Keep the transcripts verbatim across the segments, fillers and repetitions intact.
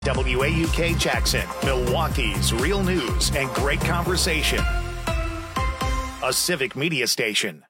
W A U K Jackson, Milwaukee's real news and great conversation. A Civic Media station.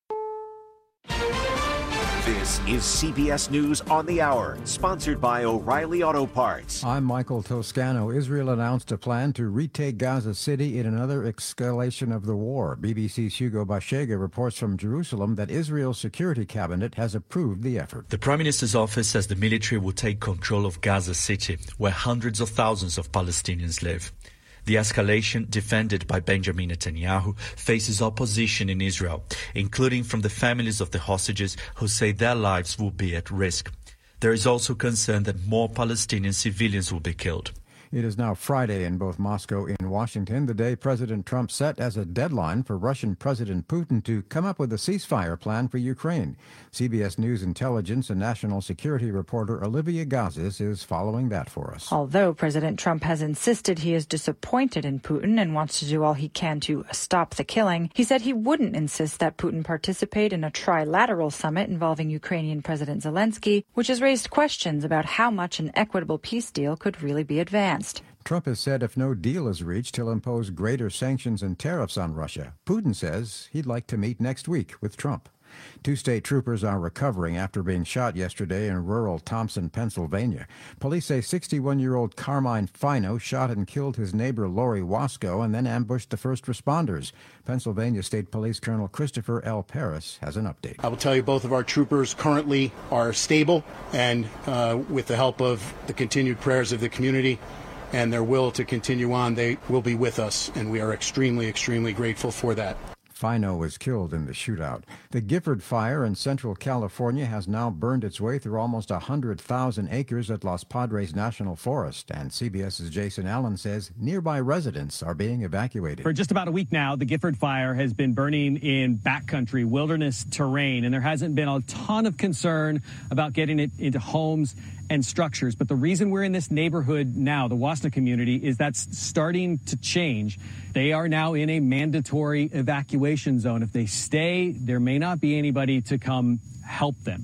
This is C B S News on the Hour, sponsored by O'Reilly Auto Parts. I'm Michael Toscano. Israel announced a plan to retake Gaza City in another escalation of the war. B B C's Hugo Bashega reports from Jerusalem that Israel's security cabinet has approved the effort. The Prime Minister's office says the military will take control of Gaza City, where hundreds of thousands of Palestinians live. The escalation, defended by Benjamin Netanyahu, faces opposition in Israel, including from the families of the hostages who say their lives will be at risk. There is also concern that more Palestinian civilians will be killed. It is now Friday in both Moscow and Washington, the day President Trump set as a deadline for Russian President Putin to come up with a ceasefire plan for Ukraine. C B S News intelligence and national security reporter Olivia Gazis is following that for us. Although President Trump has insisted he is disappointed in Putin and wants to do all he can to stop the killing, he said he wouldn't insist that Putin participate in a trilateral summit involving Ukrainian President Zelensky, which has raised questions about how much an equitable peace deal could really be advanced. Trump has said if no deal is reached, he'll impose greater sanctions and tariffs on Russia. Putin says he'd like to meet next week with Trump. Two state troopers are recovering after being shot yesterday in rural Thompson, Pennsylvania. Police say sixty-one-year-old Carmine Fino shot and killed his neighbor Lori Wasco and then ambushed the first responders. Pennsylvania State Police Colonel Christopher L. Paris has an update. I will tell you both of our troopers currently are stable, and uh, with the help of the continued prayers of the community and their will to continue on, they will be with us, and we are extremely, extremely grateful for that. Fino was killed in the shootout. The Gifford Fire in Central California has now burned its way through almost one hundred thousand acres at Los Padres National Forest, and CBS's Jason Allen says nearby residents are being evacuated. For just about a week now, the Gifford Fire has been burning in backcountry wilderness terrain, and there hasn't been a ton of concern about getting it into homes and structures. But the reason we're in this neighborhood now, the Wasna community, is that's starting to change. They are now in a mandatory evacuation zone. If they stay, there may not be anybody to come help them.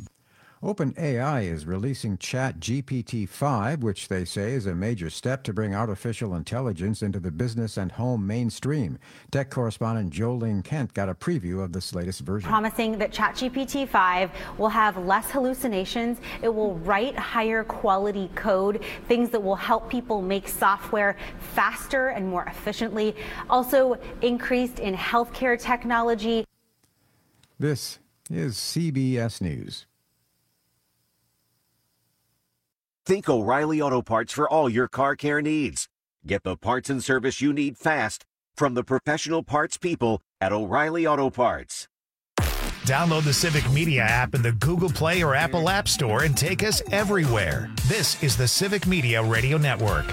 OpenAI is releasing Chat G P T five, which they say is a major step to bring artificial intelligence into the business and home mainstream. Tech correspondent Jolene Kent got a preview of this latest version. Promising that Chat G P T five will have less hallucinations, it will write higher quality code, things that will help people make software faster and more efficiently, also increased in healthcare technology. This is C B S News. Think O'Reilly Auto Parts for all your car care needs. Get the parts and service you need fast from the professional parts people at O'Reilly Auto Parts. Download the Civic Media app in the Google Play or Apple App Store and take us everywhere. This is the Civic Media Radio Network.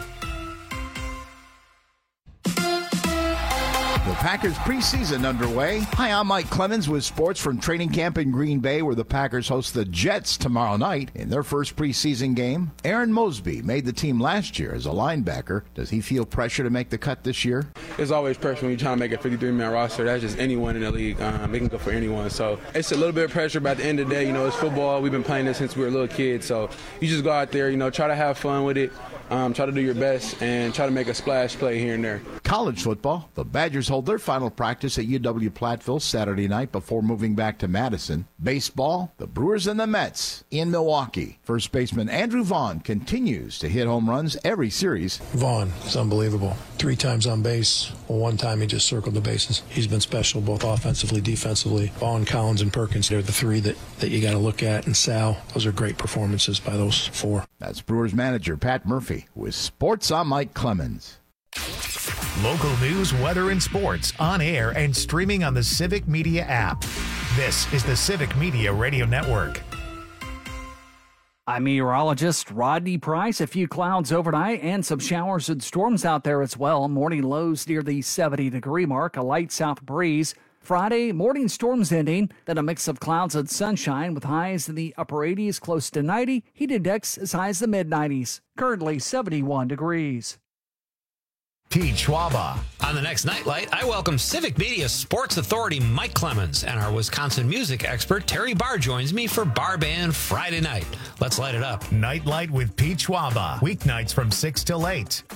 The Packers preseason underway. Hi, I'm Mike Clemens with sports from training camp in Green Bay, where the Packers host the Jets tomorrow night in their first preseason game. Aaron Mosby made the team last year as a linebacker. Does he feel pressure to make the cut this year? There's always pressure when you're trying to make a fifty-three man roster. That's just anyone in the league. Um, they can go for anyone. So it's a little bit of pressure, but at the end of the day, you know, it's football. We've been playing this since we were little kids. So you just go out there, you know, try to have fun with it. Um, try to do your best and try to make a splash play here and there. College football. The Badgers hold their final practice at U W Platteville Saturday night before moving back to Madison. Baseball. The Brewers and the Mets in Milwaukee. First baseman Andrew Vaughn continues to hit home runs every series. Vaughn is unbelievable. Three times on base. Well, one time he just circled the bases. He's been special both offensively, defensively. Vaughn, Collins, and Perkins, they're the three that, that you got to look at. And Sal, those are great performances by those four. That's Brewers manager Pat Murphy. With sports, I'm Mike Clemens. Local news, weather, and sports on air and streaming on the Civic Media app. This is the Civic Media Radio Network. I'm meteorologist Rodney Price. A few clouds overnight and some showers and storms out there as well. Morning lows near the seventy degree mark, a light south breeze. Friday, morning storms ending, then a mix of clouds and sunshine with highs in the upper eighties, close to ninety, heat index as high as the mid nineties. Currently seventy-one degrees. Pete Schwaba. On the next Nightlight, I welcome Civic Media Sports Authority Mike Clemens, and our Wisconsin music expert Terry Barr joins me for Bar Band Friday night. Let's light it up. Nightlight with Pete Schwaba. Weeknights from six till eight.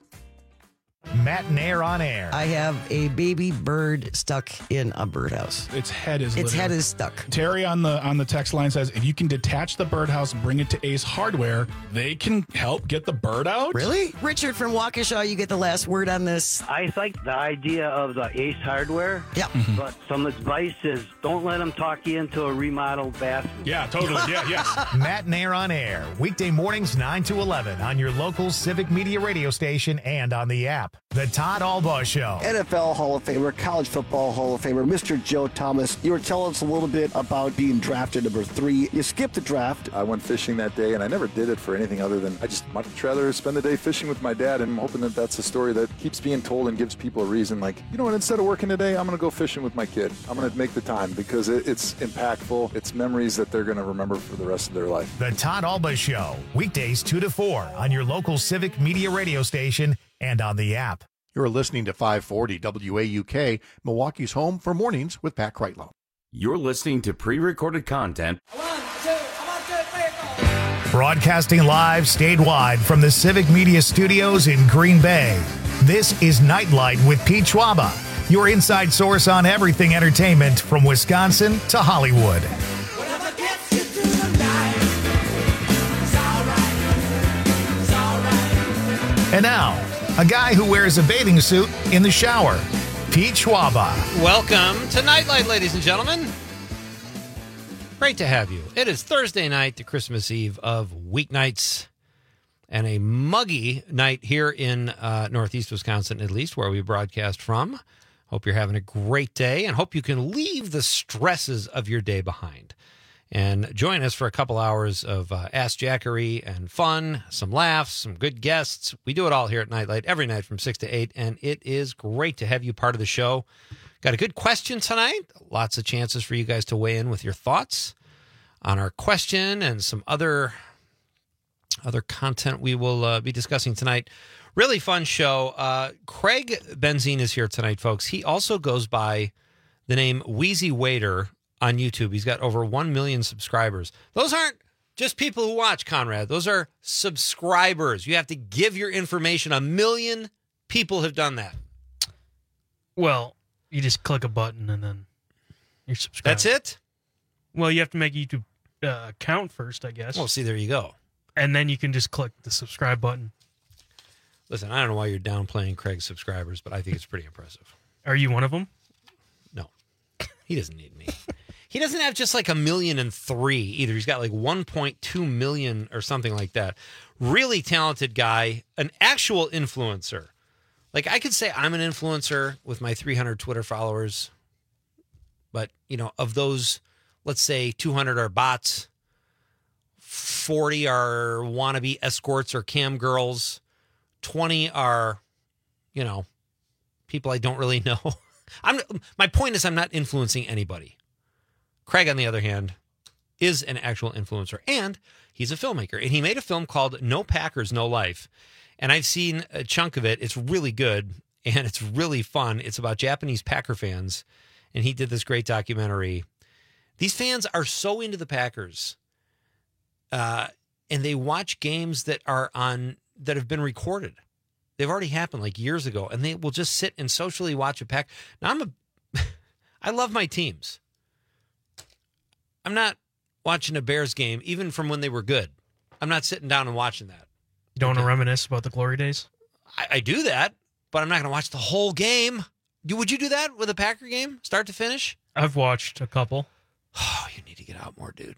Matt on Air. I have a baby bird stuck in a birdhouse. Its head is Its literally. head is stuck. Terry on the on the text line says, if you can detach the birdhouse and bring it to Ace Hardware, they can help get the bird out. Really? Richard from Waukesha, you get the last word on this. I like the idea of the Ace Hardware. Yeah. Mm-hmm. But some advice is don't let them talk you into a remodeled bathroom. Yeah, totally. Yeah, yes. Matt Nair on Air. Weekday mornings nine to eleven on your local Civic Media radio station and on the app. The Todd Albaugh Show. N F L Hall of Famer, College Football Hall of Famer, Mister Joe Thomas. You were telling us a little bit about being drafted number three. You skipped the draft. I went fishing that day, and I never did it for anything other than I just much rather spend the day fishing with my dad, and I'm hoping that that's a story that keeps being told and gives people a reason. Like, you know what, instead of working today, I'm going to go fishing with my kid. I'm going to make the time because it, it's impactful. It's memories that they're going to remember for the rest of their life. The Todd Albaugh Show. Weekdays two to four on your local Civic Media radio station and on the app. You're listening to five forty W A U K, Milwaukee's home for mornings with Pat Kreitlow. You're listening to pre-recorded content. Broadcasting live statewide from the Civic Media Studios in Green Bay. This is Nightlight with Pete Schwaba, your inside source on everything entertainment from Wisconsin to Hollywood. And now, a guy who wears a bathing suit in the shower, Pete Schwaba. Welcome to Nightlight, ladies and gentlemen. Great to have you. It is Thursday night, the Christmas Eve of weeknights, and a muggy night here in uh, Northeast Wisconsin, at least, where we broadcast from. Hope you're having a great day, and hope you can leave the stresses of your day behind. And join us for a couple hours of uh, Ask Jackery and fun, some laughs, some good guests. We do it all here at Nightlight every night from six to eight, and it is great to have you part of the show. Got a good question tonight. Lots of chances for you guys to weigh in with your thoughts on our question and some other, other content we will uh, be discussing tonight. Really fun show. Uh, Craig Benzine is here tonight, folks. He also goes by the name Wheezy Waiter on YouTube. He's got over one million subscribers. Those aren't just people who watch, Conrad. Those are subscribers. You have to give your information. A million people have done that. Well, you just click a button and then you're subscribed. That's it? Well, you have to make a YouTube uh, account first, I guess. Well, see, there you go. And then you can just click the subscribe button. Listen, I don't know why you're downplaying Craig's subscribers, but I think it's pretty impressive. Are you one of them? No. He doesn't need me. He doesn't have just like a million and three either. He's got like one point two million or something like that. Really talented guy, an actual influencer. Like I could say I'm an influencer with my three hundred Twitter followers. But, you know, of those, let's say two hundred are bots, forty are wannabe escorts or cam girls, twenty are, you know, people I don't really know. I'm my point is I'm not influencing anybody. Craig, on the other hand, is an actual influencer, and he's a filmmaker. And he made a film called No Packers, No Life. And I've seen a chunk of it. It's really good, and it's really fun. It's about Japanese Packer fans, and he did this great documentary. These fans are so into the Packers, uh, and they watch games that are on that have been recorded. They've already happened like years ago, and they will just sit and socially watch a pack. Now, I'm a, I love my teams. I'm not watching a Bears game, even from when they were good. I'm not sitting down and watching that. You don't okay. want to reminisce about the glory days? I, I do that, but I'm not going to watch the whole game. You, would you do that with a Packer game, start to finish? I've watched a couple. Oh, you need to get out more, dude.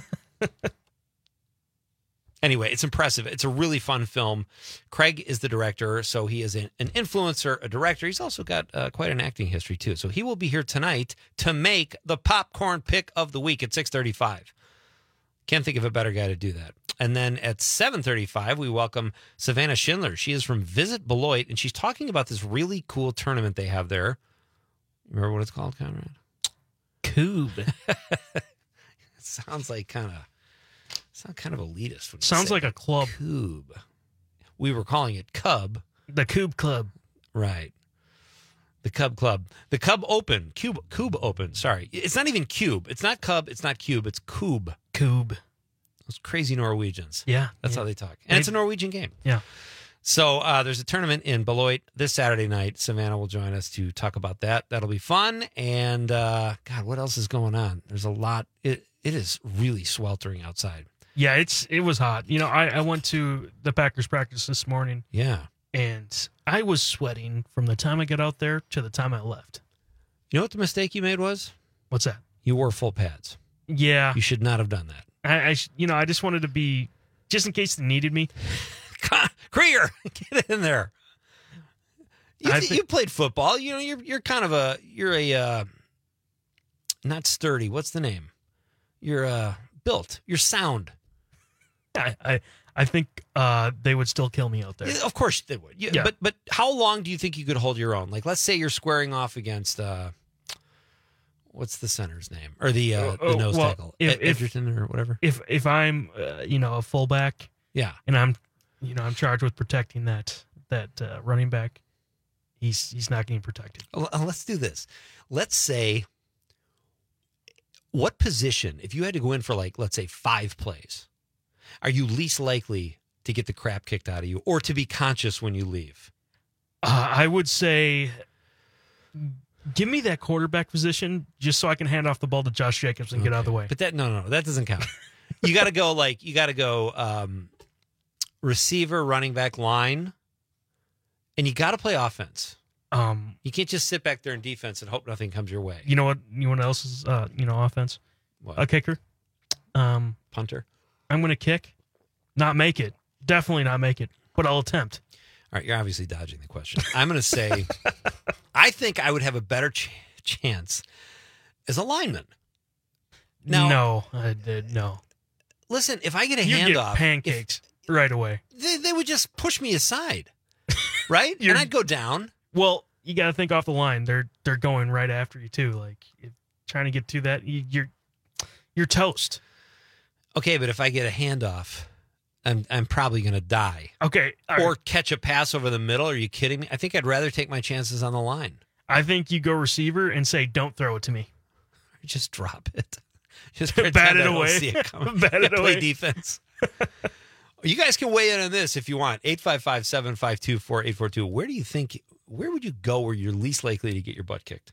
Anyway, it's impressive. It's a really fun film. Craig is the director, so he is an, an influencer, a director. He's also got uh, quite an acting history, too. So he will be here tonight to make the popcorn pick of the week at six thirty-five. Can't think of a better guy to do that. And then at seven thirty-five, we welcome Savannah Schindler. She is from Visit Beloit, and she's talking about this really cool tournament they have there. Remember what it's called, Conrad? Coob. It sounds like kind of... Sounds kind of elitist. When Sounds like a club. Coob. We were calling it Cub. The Coob Club. Right. The Cub Club. The Cub Open. Cube Cube Open. Sorry. It's not even Cube. It's not Cub. It's not Cube. It's Cube. Cube. Those crazy Norwegians. Yeah. That's yeah. how they talk. And they, it's a Norwegian game. Yeah. So uh, there's a tournament in Beloit this Saturday night. Savannah will join us to talk about that. That'll be fun. And, uh, God, what else is going on? There's a lot. It It is really sweltering outside. Yeah, it's it was hot. You know, I, I went to the Packers practice this morning. Yeah. And I was sweating from the time I got out there to the time I left. You know what the mistake you made was? What's that? You wore full pads. Yeah. You should not have done that. I, I you know, I just wanted to be, just in case they needed me. Krieger, get in there. You, think, you played football. You know, you're you're kind of a you're a uh, not sturdy. What's the name? You're uh, built. You're sound. I I, I think uh, they would still kill me out there. Of course they would. You, yeah. But but how long do you think you could hold your own? Like, let's say you're squaring off against uh, what's the center's name or the uh, oh, the nose well, tackle, if, Edgerton or whatever. If if I'm uh, you know a fullback, yeah, and I'm you know I'm charged with protecting that that uh, running back, he's he's not getting protected. Well, let's do this. Let's say, what position, if you had to go in for like, let's say five plays, are you least likely to get the crap kicked out of you or to be conscious when you leave? Uh, I would say, give me that quarterback position just so I can hand off the ball to Josh Jacobs and okay. get out of the way. But that no, no, no that doesn't count. You got to go like you got to go um, receiver, running back, line, and you got to play offense. Um, you can't just sit back there in defense and hope nothing comes your way. You know what? You know what else is uh, you know offense? What? A kicker, um, punter. I'm going to kick, not make it. Definitely not make it, but I'll attempt. All right, you're obviously dodging the question. I'm going to say, I think I would have a better ch- chance as a lineman. Now, no, I did no. Listen, if I get a you handoff, get pancakes if, right away. They, they would just push me aside, right? And I'd go down. Well, you got to think off the line. They're they're going right after you too. Like if trying to get to that, you, you're you're toast. Okay, but if I get a handoff, I'm I'm probably going to die. Okay, or right. catch a pass over the middle. Are you kidding me? I think I'd rather take my chances on the line. I think you go receiver and say, "Don't throw it to me." Just drop it. Just bat it away. See it coming. Bat it play away. Defense. You guys can weigh in on this if you want. eight five five, seven five two, four eight four two. Where do you think? Where would you go where you're least likely to get your butt kicked?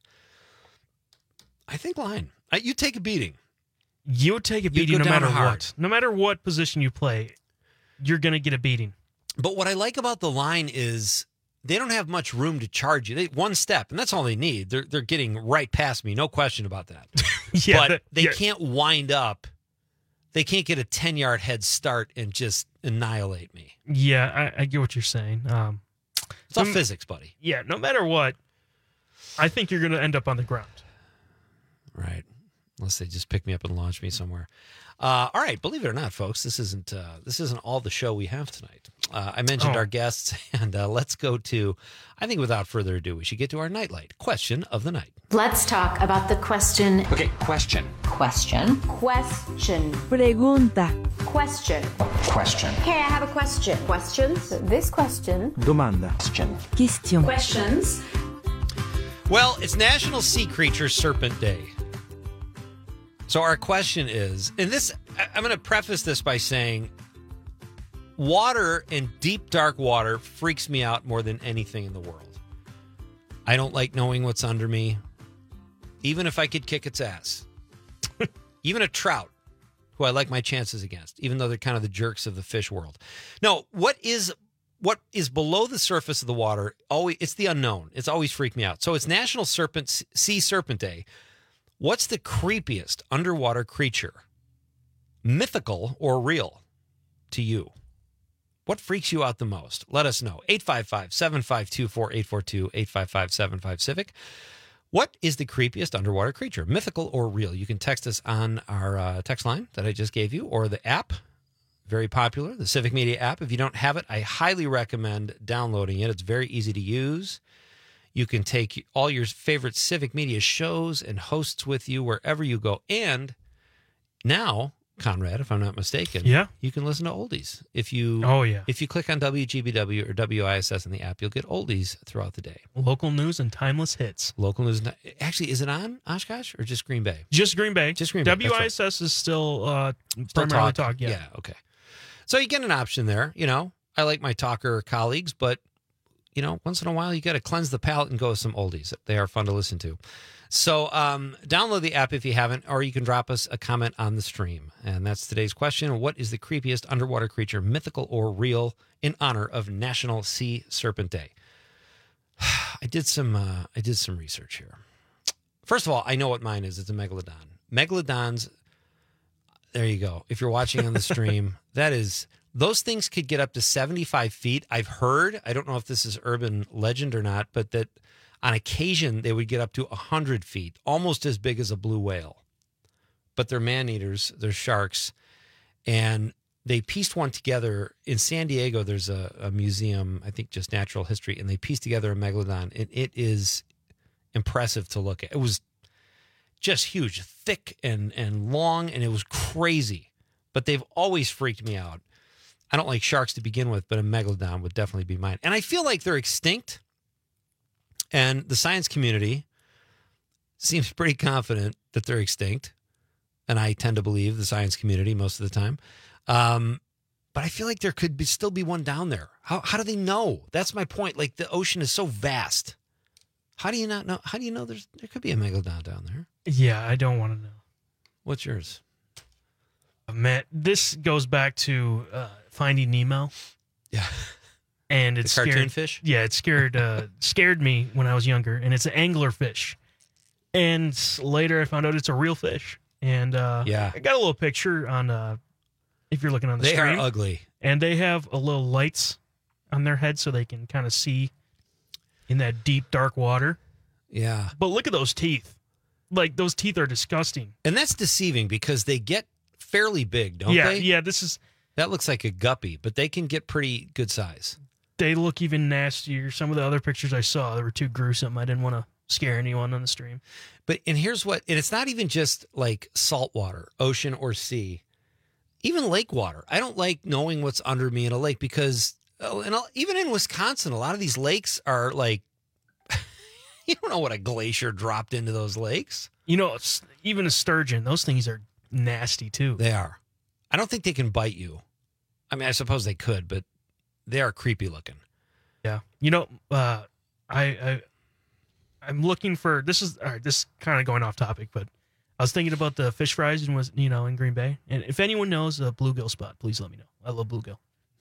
I think line. You take a beating. You would take a beating no matter what. No matter what position you play, you're going to get a beating. But what I like about the line is they don't have much room to charge you. They, one step, and that's all they need. They're they're getting right past me. No question about that. yeah, but that, they yeah. can't wind up. They can't get a ten-yard head start and just annihilate me. Yeah, I, I get what you're saying. Um, it's all no, physics, buddy. Yeah, no matter what, I think you're going to end up on the ground. Right. Unless they just pick me up and launch me somewhere. Uh, all right, believe it or not, folks, this isn't uh, this isn't all the show we have tonight. Uh, I mentioned oh. our guests, and uh, let's go to, I think without further ado, we should get to our nightlight question of the night. Let's talk about the question. Okay, question. Question. Question. Pregunta. Question. Question. Hey, I have a question. Questions? This question. Domanda. Question. Question. Questions. Well, it's National Sea Creature Serpent Day. So our question is, and this, I'm going to preface this by saying, water and deep, dark water freaks me out more than anything in the world. I don't like knowing what's under me, even if I could kick its ass. Even a trout, who I like my chances against, even though they're kind of the jerks of the fish world. No, what is what is below the surface of the water, always it's the unknown. It's always freaked me out. So it's National Serpent Sea Serpent Day. What's the creepiest underwater creature, mythical or real, to you? What freaks you out the most? Let us know. eight five five, seven five two, four eight four two, eight five five, seven five, Civic. What is the creepiest underwater creature, mythical or real? You can text us on our uh, text line that I just gave you, or the app, very popular, the Civic Media app. If you don't have it, I highly recommend downloading it. It's very easy to use. You can take all your favorite Civic Media shows and hosts with you wherever you go. And now Conrad, if I'm not mistaken. Yeah. You can listen to oldies. If you Oh, yeah. If you click on W G B W or W I S S in the app, you'll get oldies throughout the day. Local news and timeless hits. Local news. Actually, is it on Oshkosh or just Green Bay? Just Green Bay. Just Green Bay. W I S S is still, uh, Still primarily talk. talk. Yeah. Yeah, okay. So you get an option there. You know, I like my talker colleagues, but, you know, once in a while you got to cleanse the palate and go with some oldies. They are fun to listen to. So um, download the app if you haven't, or you can drop us a comment on the stream. And that's today's question. What is the creepiest underwater creature, mythical or real, in honor of National Sea Serpent Day? I did some uh, I did some research here. First of all, I know what mine is. It's a megalodon. Megalodons, there you go. If you're watching on the stream, that is, those things could get up to seventy-five feet. I've heard, I don't know if this is urban legend or not, but that on occasion, they would get up to one hundred feet, almost as big as a blue whale. But they're man-eaters, they're sharks, and they pieced one together. In San Diego, there's a, a museum, I think just natural history, and they pieced together a megalodon, and it is impressive to look at. It was just huge, thick and, and long, and it was crazy. But they've always freaked me out. I don't like sharks to begin with, but a megalodon would definitely be mine. And I feel like they're extinct. And the science community seems pretty confident that they're extinct. And I tend to believe the science community most of the time. Um, but I feel like there could be, still be one down there. How how do they know? That's my point. Like, the ocean is so vast. How do you not know? How do you know there's there could be a megalodon down there? Yeah, I don't want to know. What's yours? Uh, Matt, this goes back to uh, Finding Nemo. Yeah. And it's The cartoon scared, fish? Yeah, it scared uh, scared me when I was younger, and it's an anglerfish. And later, I found out it's a real fish. And uh, Yeah. I got a little picture on. Uh, if you're looking on the They stream, are ugly. and they have a little lights on their head so they can kind of see in that deep, dark water. Yeah. But look at those teeth. Like, those teeth are disgusting. And that's deceiving because they get fairly big, don't yeah, they? yeah. This is. That looks like a guppy, but they can get pretty good size. They look even nastier. Some of the other pictures I saw, they were too gruesome. I didn't want to scare anyone on the stream. But, and here's what, and it's not even just like salt water, ocean or sea, even lake water. I don't like knowing what's under me in a lake because, oh, and even in Wisconsin, a lot of these lakes are like, you don't know what a glacier dropped into those lakes. You know, even a sturgeon, those things are nasty too. They are. I don't think they can bite you. I mean, I suppose they could, but they are creepy looking. Yeah. You know, uh, I, I, I'm looking for, this is, all right, this is kind of going off topic, but I was thinking about the fish fries and was, you know, in Green Bay. And if anyone knows a bluegill spot, please let me know. I love bluegill.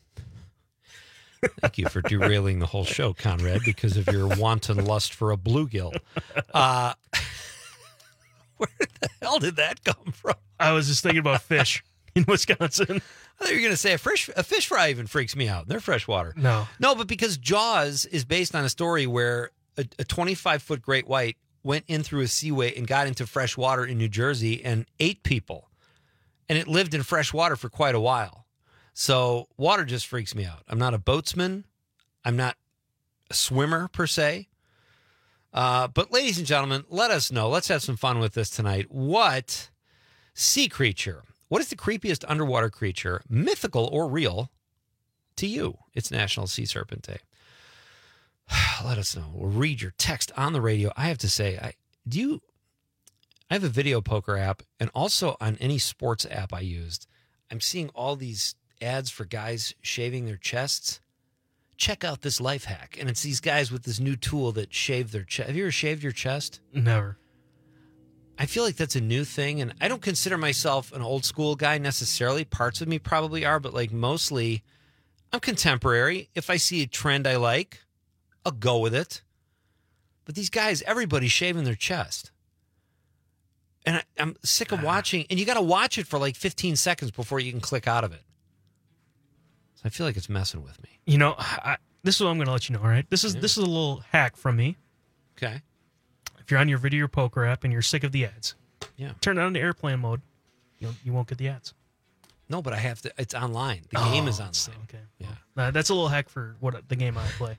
Thank you for derailing the whole show, Conrad, because of your wanton lust for a bluegill. Uh, where the hell did that come from? I was just thinking about fish in Wisconsin. I thought you were going to say a fish, a fish fry even freaks me out. They're freshwater. No. No, but because Jaws is based on a story where a twenty-five foot great white went in through a seaway and got into fresh water in New Jersey and ate people. And it lived in fresh water for quite a while. So water just freaks me out. I'm not a boatsman. I'm not a swimmer per se. Uh, but ladies and gentlemen, let us know. Let's have some fun with this tonight. What sea creature, what is the creepiest underwater creature, mythical or real, to you? It's National Sea Serpent Day. Let us know. We'll read your text on the radio. I have to say, I do you, I have a video poker app, and also on any sports app I used, I'm seeing all these ads for guys shaving their chests. Check out this life hack. And it's these guys with this new tool that shave their chest. Have you ever shaved your chest? Never. I feel like that's a new thing. And I don't consider myself an old school guy necessarily. Parts of me probably are, but like mostly I'm contemporary. If I see a trend I like, I'll go with it. But these guys, everybody's shaving their chest. And I, I'm sick of watching. And you got to watch it for like fifteen seconds before you can click out of it. So I feel like it's messing with me. You know, I, this is what I'm going to let you know, all right? This is Yeah. this is a little hack from me. Okay. If you're on your video poker app and you're sick of the ads, Yeah. turn it on to airplane mode. You'll, you won't get the ads. No, but I have to. It's online. The game Oh, is online. it's- okay. Yeah. Uh, that's a little hack for what the game I play.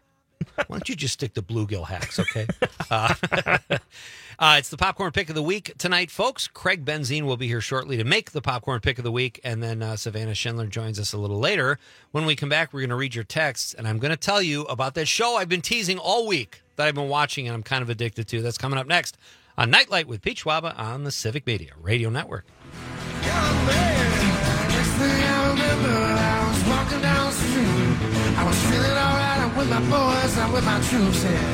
Why don't you just stick to bluegill hacks, okay? Uh, uh, it's the Popcorn Pick of the Week tonight, folks. Craig Benzine will be here shortly to make the Popcorn Pick of the Week, and then uh, Savannah Schindler joins us a little later. When we come back, we're going to read your texts, and I'm going to tell you about that show I've been teasing all week that I've been watching and I'm kind of addicted to. That's coming up next on Nightlight with Pete Schwaba on the Civic Media Radio Network. I was feeling alright, I'm with my boys, I'm with my troops here.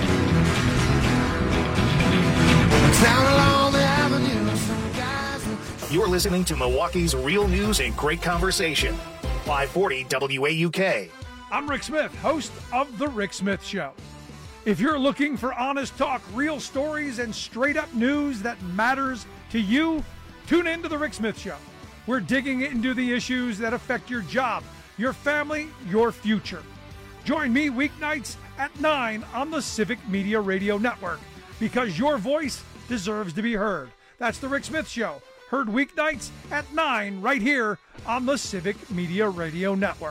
Down along the avenue, some guys. You're listening to Milwaukee's Real News and Great Conversation. five forty W A U K. I'm Rick Smith, host of The Rick Smith Show. If you're looking for honest talk, real stories, and straight-up news that matters to you, tune in to The Rick Smith Show. We're digging into the issues that affect your job, your family, your future. Join me weeknights at nine on the Civic Media Radio Network, because your voice deserves to be heard. That's The Rick Smith Show, heard weeknights at nine right here on the Civic Media Radio Network.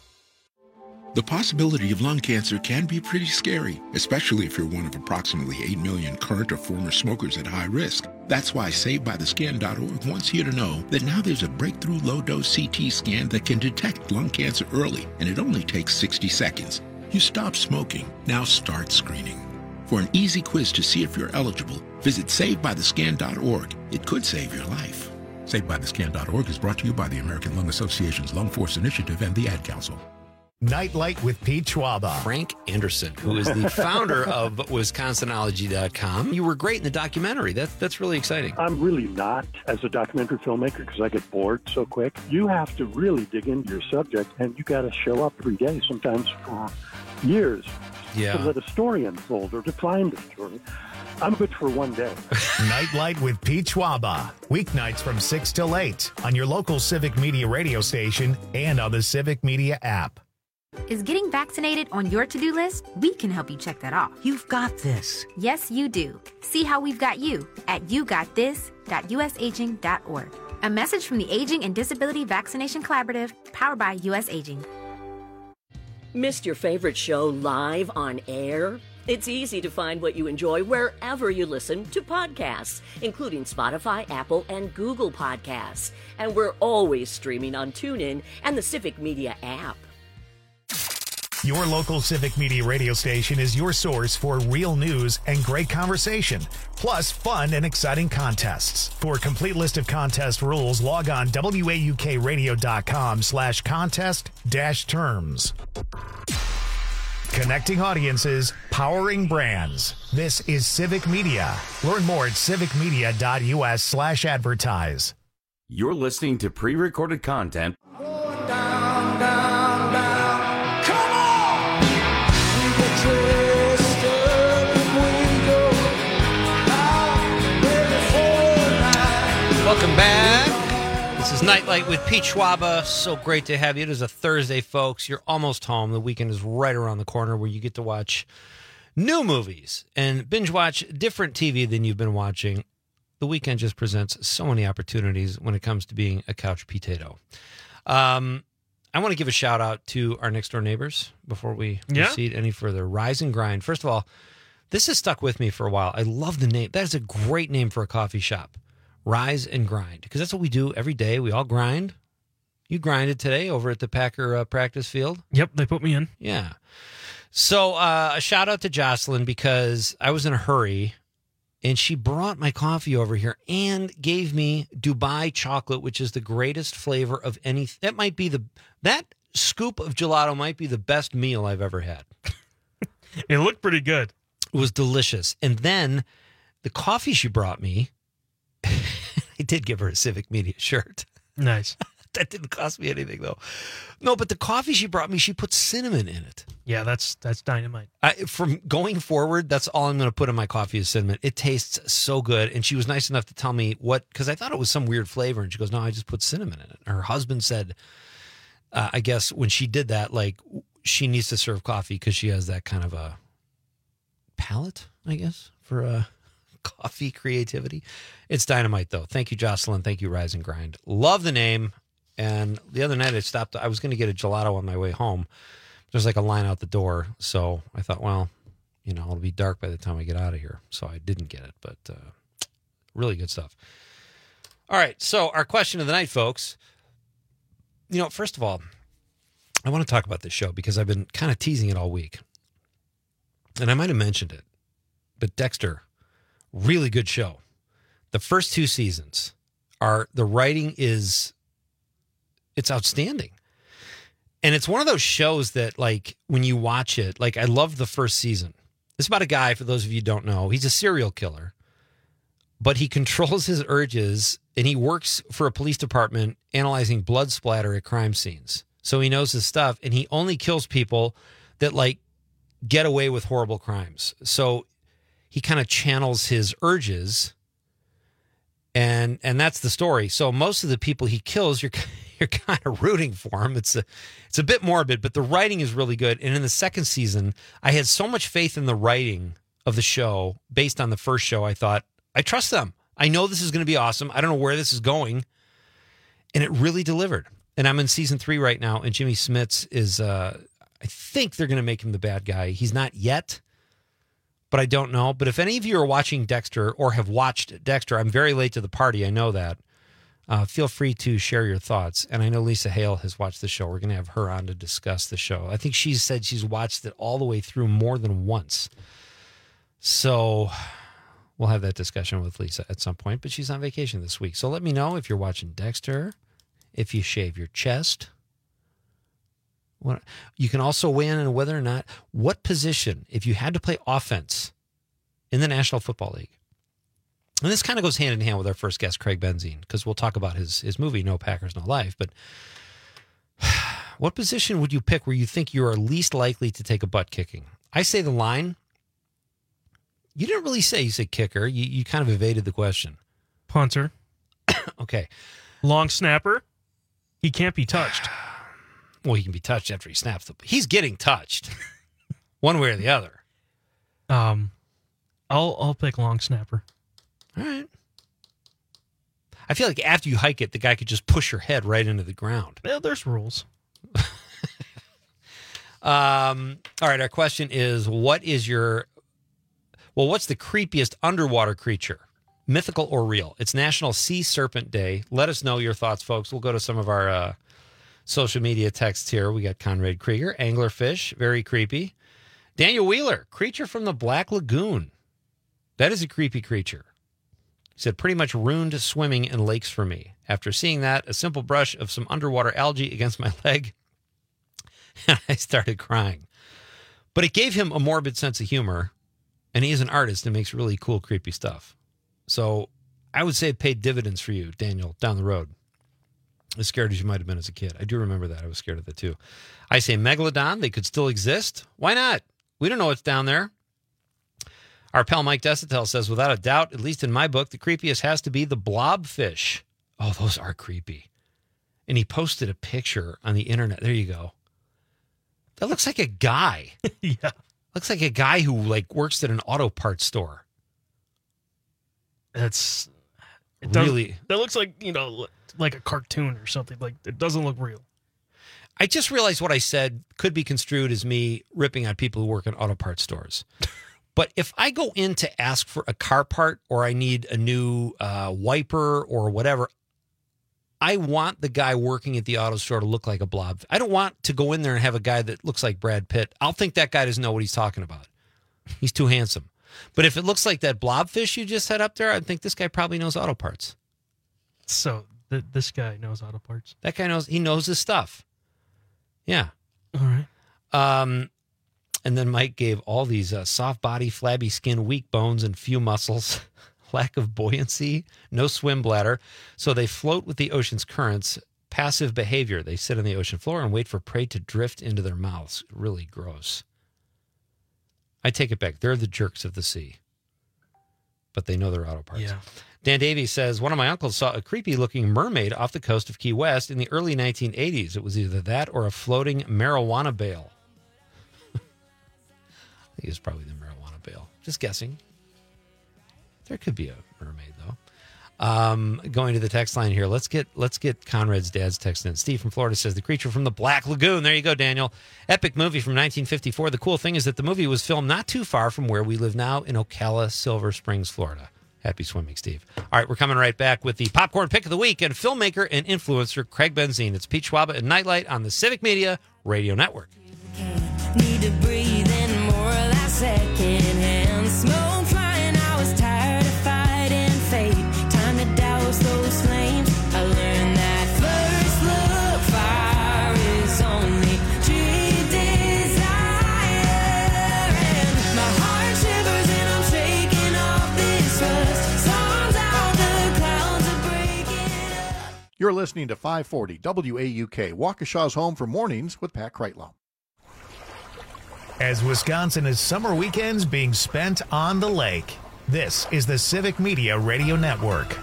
The possibility of lung cancer can be pretty scary, especially if you're one of approximately eight million current or former smokers at high risk. That's why Saved By The Scan dot org wants you to know that now there's a breakthrough low-dose C T scan that can detect lung cancer early, and it only takes sixty seconds. You stop smoking, now start screening. For an easy quiz to see if you're eligible, visit Saved By The Scan dot org. It could save your life. Saved By The Scan dot org is brought to you by the American Lung Association's Lung Force Initiative and the Ad Council. Nightlight with Pete Schwaba. Frank Anderson, who is the founder of Wisconsinology dot com. You were great in the documentary. That, that's really exciting. I'm really not as a documentary filmmaker because I get bored so quick. You have to really dig into your subject, and you got to show up every day, sometimes for years, yeah. to let a story unfold or to find a story. I'm good for one day. Nightlight with Pete Schwaba. Weeknights from six till eight on your local Civic Media radio station and on the Civic Media app. Is getting vaccinated on your to-do list? We can help you check that off. You've got this. Yes, you do. See how we've got you at you got this dot u s aging dot org. A message from the Aging and Disability Vaccination Collaborative, powered by U S Aging. Missed your favorite show live on air? It's easy to find what you enjoy wherever you listen to podcasts, including Spotify, Apple, and Google Podcasts. And we're always streaming on TuneIn and the Civic Media app. Your local Civic Media radio station is your source for real news and great conversation, plus fun and exciting contests. For a complete list of contest rules, log on W A U K radio dot com slash contest dash terms. Connecting audiences, powering brands. This is Civic Media. Learn more at civic media dot u s slash advertise. You're listening to pre-recorded content. Down, down, down. Welcome back. This is Nightlight with Pete Schwaba. So great to have you. It is a Thursday, folks. You're almost home. The weekend is right around the corner where you get to watch new movies and binge watch different T V than you've been watching. The weekend just presents so many opportunities when it comes to being a couch potato. Um, I want to give a shout out to our next door neighbors before we Yeah? proceed any further. Rise and Grind. First of all, this has stuck with me for a while. I love the name. That is a great name for a coffee shop. Rise and Grind, because that's what we do every day. We all grind. You grinded today over at the Packer uh, practice field. Yep, they put me in. Yeah. So uh, a shout out to Jocelyn, because I was in a hurry, and she brought my coffee over here and gave me Dubai chocolate, which is the greatest flavor of any. That might be the that scoop of gelato might be the best meal I've ever had. It looked pretty good. It was delicious. And then the coffee she brought me, I did give her a Civic Media shirt. Nice. That didn't cost me anything, though. No, but the coffee she brought me, she put cinnamon in it. Yeah, that's that's dynamite. I, from going forward, that's all I'm going to put in my coffee is cinnamon. It tastes so good. And she was nice enough to tell me what, because I thought it was some weird flavor. And she goes, no, I just put cinnamon in it. Her husband said, uh, I guess when she did that, like, she needs to serve coffee because she has that kind of a palate, I guess, for uh, coffee creativity. It's dynamite, though. Thank you, Jocelyn. Thank you, Rise and Grind. Love the name. And the other night I stopped. I was going to get a gelato on my way home. there's like a line out the door. So I thought, well, you know, it'll be dark by the time I get out of here. So I didn't get it, but uh, really good stuff. All right. So our question of the night, folks. You know, first of all, I want to talk about this show because I've been kind of teasing it all week. And I might have mentioned it, but Dexter, really good show. The first two seasons are, the writing is, it's outstanding. And it's one of those shows that, like, when you watch it, like, I loved the first season. It's about a guy, for those of you who don't know, he's a serial killer, but he controls his urges and he works for a police department analyzing blood splatter at crime scenes. So he knows his stuff, and he only kills people that, like, get away with horrible crimes. So he kind of channels his urges, and and that's the story. So most of the people he kills, you're you're kind of rooting for him. It's a it's a bit morbid, but the writing is really good. And in the second season, I had so much faith in the writing of the show based on the first show. I thought, I trust them. I know this is going to be awesome. I don't know where this is going. And it really delivered. And I'm in season three right now, and Jimmy Smits is, uh, I think they're going to make him the bad guy. He's not yet, but I don't know. But if any of you are watching Dexter or have watched Dexter, I'm very late to the party. I know that. Uh, feel free to share your thoughts. And I know Lisa Hale has watched the show. We're going to have her on to discuss the show. I think she's said she's watched it all the way through more than once. So we'll have that discussion with Lisa at some point, but she's on vacation this week. So let me know if you're watching Dexter, if you shave your chest. What, you can also weigh in on whether or not, what position, if you had to play offense in the National Football League. And this kind of goes hand in hand with our first guest, Craig Benzine, because we'll talk about his, his movie, No Packers, No Life. But what position would you pick where you think you are least likely to take a butt kicking? I say the line. You didn't really say you said kicker. You, you kind of evaded the question. Punter. Okay. Long snapper. He can't be touched. Well, he can be touched after he snaps. The, he's getting touched one way or the other. Um, I'll I'll pick long snapper. All right. I feel like after you hike it, the guy could just push your head right into the ground. Yeah, there's rules. um. All right. Our question is: What is your well? What's the creepiest underwater creature? Mythical or real? It's National Sea Serpent Day. Let us know your thoughts, folks. We'll go to some of our uh, social media texts here. We got Conrad Krieger, anglerfish, very creepy. Daniel Wheeler, creature from the Black Lagoon. That is a creepy creature. He said, pretty much ruined swimming in lakes for me. After seeing that, a simple brush of some underwater algae against my leg, and I started crying. But it gave him a morbid sense of humor, and he is an artist and makes really cool, creepy stuff. So I would say it paid dividends for you, Daniel, down the road. As scared as you might have been as a kid. I do remember that. I was scared of that too. I say Megalodon. They could still exist. Why not? We don't know what's down there. Our pal Mike Desitel says, without a doubt, at least in my book, the creepiest has to be the blobfish. Oh, those are creepy. And he posted a picture on the internet. There you go. That looks like a guy. Yeah. Looks like a guy who like works at an auto parts store. That's it really. That looks like, you know, like a cartoon or something. Like, it doesn't look real. I just realized what I said could be construed as me ripping on people who work in auto parts stores. But if I go in to ask for a car part or I need a new uh, wiper or whatever, I want the guy working at the auto store to look like a blob. I don't want to go in there and have a guy that looks like Brad Pitt. I'll think that guy doesn't know what he's talking about. He's too handsome. But if it looks like that blobfish you just had up there, I think this guy probably knows auto parts. So th- this guy knows auto parts. That guy knows, he knows his stuff. Yeah. All right. Um, and then Mike gave all these uh, soft body, flabby skin, weak bones, and few muscles, lack of buoyancy, no swim bladder. So they float with the ocean's currents, passive behavior. They sit on the ocean floor and wait for prey to drift into their mouths. Really gross. I take it back. They're the jerks of the sea. But they know their auto parts. Yeah. Dan Davies says, one of my uncles saw a creepy-looking mermaid off the coast of Key West in the early nineteen eighties. It was either that or a floating marijuana bale. I think it was probably the marijuana bale. Just guessing. There could be a mermaid, though. Um, going to the text line here. Let's get let's get Conrad's dad's text in. Steve from Florida says, The Creature from the Black Lagoon. There you go, Daniel. Epic movie from nineteen fifty-four. The cool thing is that the movie was filmed not too far from where we live now in Ocala, Silver Springs, Florida. Happy swimming, Steve. All right, we're coming right back with the popcorn pick of the week and filmmaker and influencer Craig Benzine. It's Pete Schwaba and Nightlight on the Civic Media Radio Network. Need to breathe in more of that secondhand smoke flying. I was tired of fighting fate. Time to douse those flames. I learned that first look fire is only cheap desire. And my heart shivers and I'm shaking off this rust. Storms out, the clouds are breaking up. You're listening to five forty W A U K, Waukesha's home for mornings with Pat Kreitlow. As Wisconsin is summer weekends being spent on the lake, this is the Civic Media Radio Network.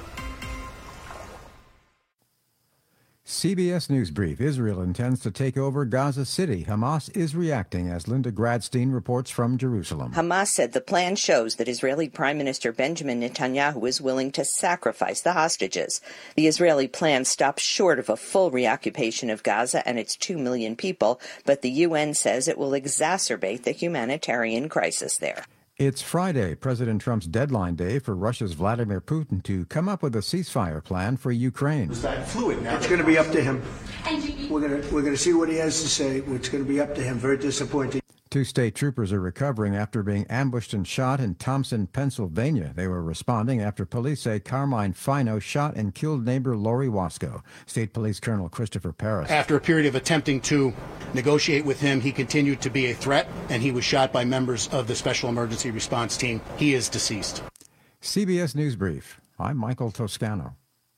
C B S News Brief. Israel intends to take over Gaza City. Hamas is reacting as Linda Gradstein reports from Jerusalem. Hamas said the plan shows that Israeli Prime Minister Benjamin Netanyahu is willing to sacrifice the hostages. The Israeli plan stops short of a full reoccupation of Gaza and its two million people, but the U N says it will exacerbate the humanitarian crisis there. It's Friday, President Trump's deadline day for Russia's Vladimir Putin to come up with a ceasefire plan for Ukraine. Is that fluid now? It's going to be up to him. We're going to we're going to see what he has to say. It's going to be up to him. Very disappointing. Two state troopers are recovering after being ambushed and shot in Thompson, Pennsylvania. They were responding after police say Carmine Fino shot and killed neighbor Lori Wasco. State Police Colonel Christopher Paris. After a period of attempting to negotiate with him, he continued to be a threat, and he was shot by members of the Special Emergency Response Team. He is deceased. C B S News Brief. I'm Michael Toscano.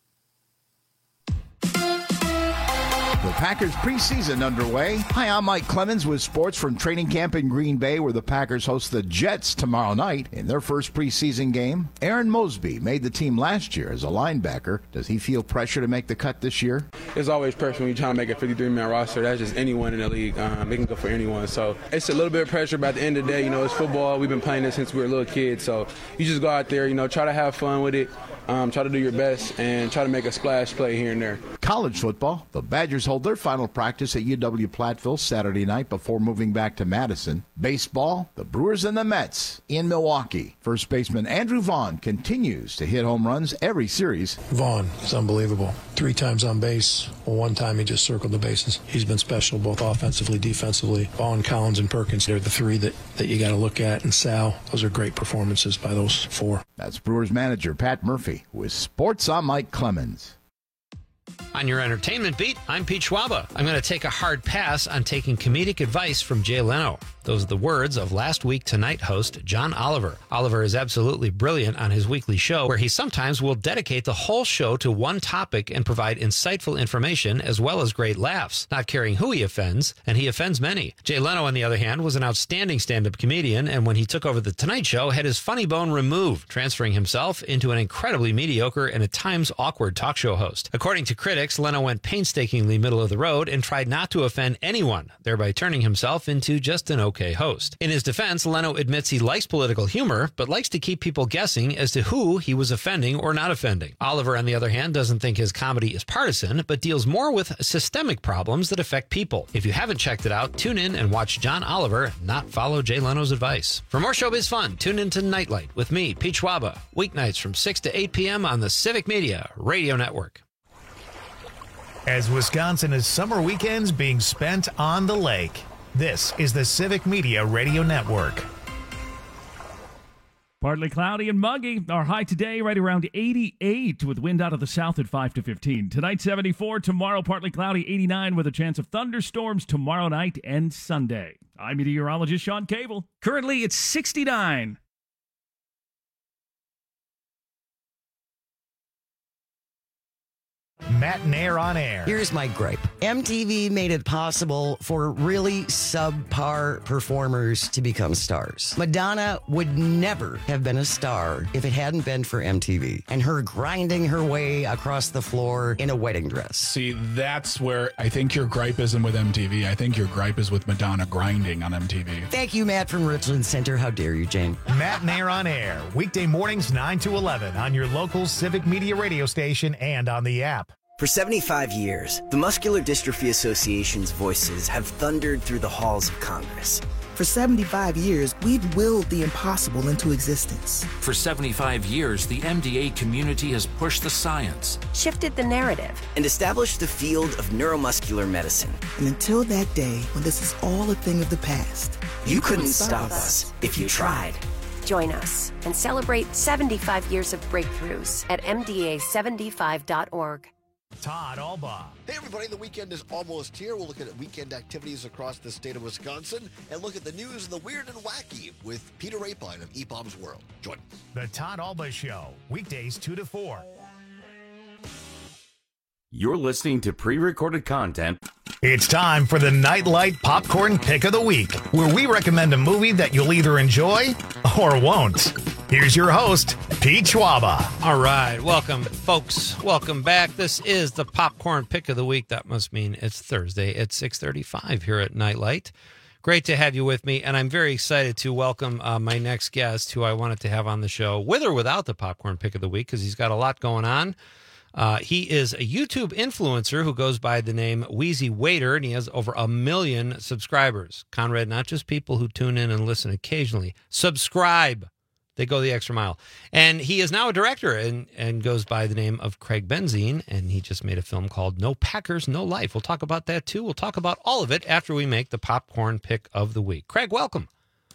The Packers preseason underway. Hi, I'm Mike Clemens with sports from training camp in Green Bay, where the Packers host the Jets tomorrow night in their first preseason game. Aaron Mosby made the team last year as a linebacker. Does he feel pressure to make the cut this year? There's always pressure when you're trying to make a fifty-three man roster. That's just anyone in the league. Um, they can go for anyone. So it's a little bit of pressure, but at the end of the day, you know, it's football. We've been playing this since we were little kids. So you just go out there, you know, try to have fun with it. Um, try to do your best and try to make a splash play here and there. College football. The Badgers hold their final practice at U W Platteville Saturday night before moving back to Madison. Baseball. The Brewers and the Mets in Milwaukee. First baseman Andrew Vaughn continues to hit home runs every series. Vaughn is unbelievable. Three times on base. Well, one time he just circled the bases. He's been special both offensively, defensively. Vaughn, Collins, and Perkins, they're the three that, that you got to look at. And Sal, those are great performances by those four. That's Brewers manager Pat Murphy. With sports, I'm Mike Clemens. On your entertainment beat, I'm Pete Schwaba. I'm going to take a hard pass on taking comedic advice from Jay Leno. Those are the words of Last Week Tonight host John Oliver. Oliver is absolutely brilliant on his weekly show, where he sometimes will dedicate the whole show to one topic and provide insightful information as well as great laughs, not caring who he offends, and he offends many. Jay Leno, on the other hand, was an outstanding stand-up comedian, and when he took over The Tonight Show, had his funny bone removed, transferring himself into an incredibly mediocre and at times awkward talk show host. According to critics, Leno went painstakingly middle of the road and tried not to offend anyone, thereby turning himself into just an okay host. In his defense, Leno admits he likes political humor, but likes to keep people guessing as to who he was offending or not offending. Oliver, on the other hand, doesn't think his comedy is partisan, but deals more with systemic problems that affect people. If you haven't checked it out, tune in and watch John Oliver not follow Jay Leno's advice. For more showbiz fun, tune in to Nightlight with me, Pete Schwaba, weeknights from six to eight p.m. on the Civic Media Radio Network. As Wisconsin is summer weekends being spent on the lake, this is the Civic Media Radio Network. Partly cloudy and muggy. Our high today right around eighty-eight with wind out of the south at five to fifteen. Tonight seventy-four, tomorrow partly cloudy eighty-nine with a chance of thunderstorms tomorrow night and Sunday. I'm meteorologist Sean Cable. Currently it's sixty-nine. Matt and Air on Air. Here's my gripe. M T V made it possible for really subpar performers to become stars. Madonna would never have been a star if it hadn't been for M T V and her grinding her way across the floor in a wedding dress. See, that's where I think your gripe isn't with M T V. I think your gripe is with Madonna grinding on M T V. Thank you, Matt from Richland Center. How dare you, Jane? Matt and Air on Air. Weekday mornings nine to eleven on your local Civic Media radio station and on the app. For seventy-five years, the Muscular Dystrophy Association's voices have thundered through the halls of Congress. For seventy-five years, we've willed the impossible into existence. For seventy-five years, the M D A community has pushed the science, shifted the narrative, and established the field of neuromuscular medicine. And until that day, when this is all a thing of the past, you, you couldn't, couldn't stop us if you tried. Join us and celebrate seventy-five years of breakthroughs at M D A seventy-five dot org. Todd Alba. Hey everybody, the weekend is almost here. We'll look at weekend activities across the state of Wisconsin and look at the news and the weird and wacky with Peter Rapine of E B O M's World. Join us. The Todd Alba Show, weekdays two to four. You're listening to pre-recorded content. It's time for the Nightlight Popcorn Pick of the Week, where we recommend a movie that you'll either enjoy or won't. Here's your host, Pete Schwaba. All right, welcome, folks. Welcome back. This is the Popcorn Pick of the Week. That must mean it's Thursday at six thirty-five here at Nightlight. Great to have you with me, and I'm very excited to welcome uh, my next guest, who I wanted to have on the show, with or without the Popcorn Pick of the Week, because he's got a lot going on. Uh, he is a YouTube influencer who goes by the name Wheezy Waiter, and he has over a million subscribers. Conrad, not just people who tune in and listen occasionally. Subscribe. They go the extra mile. And he is now a director and, and goes by the name of Craig Benzine, and he just made a film called No Packers, No Life. We'll talk about that, too. We'll talk about all of it after we make the Popcorn Pick of the Week. Craig, welcome.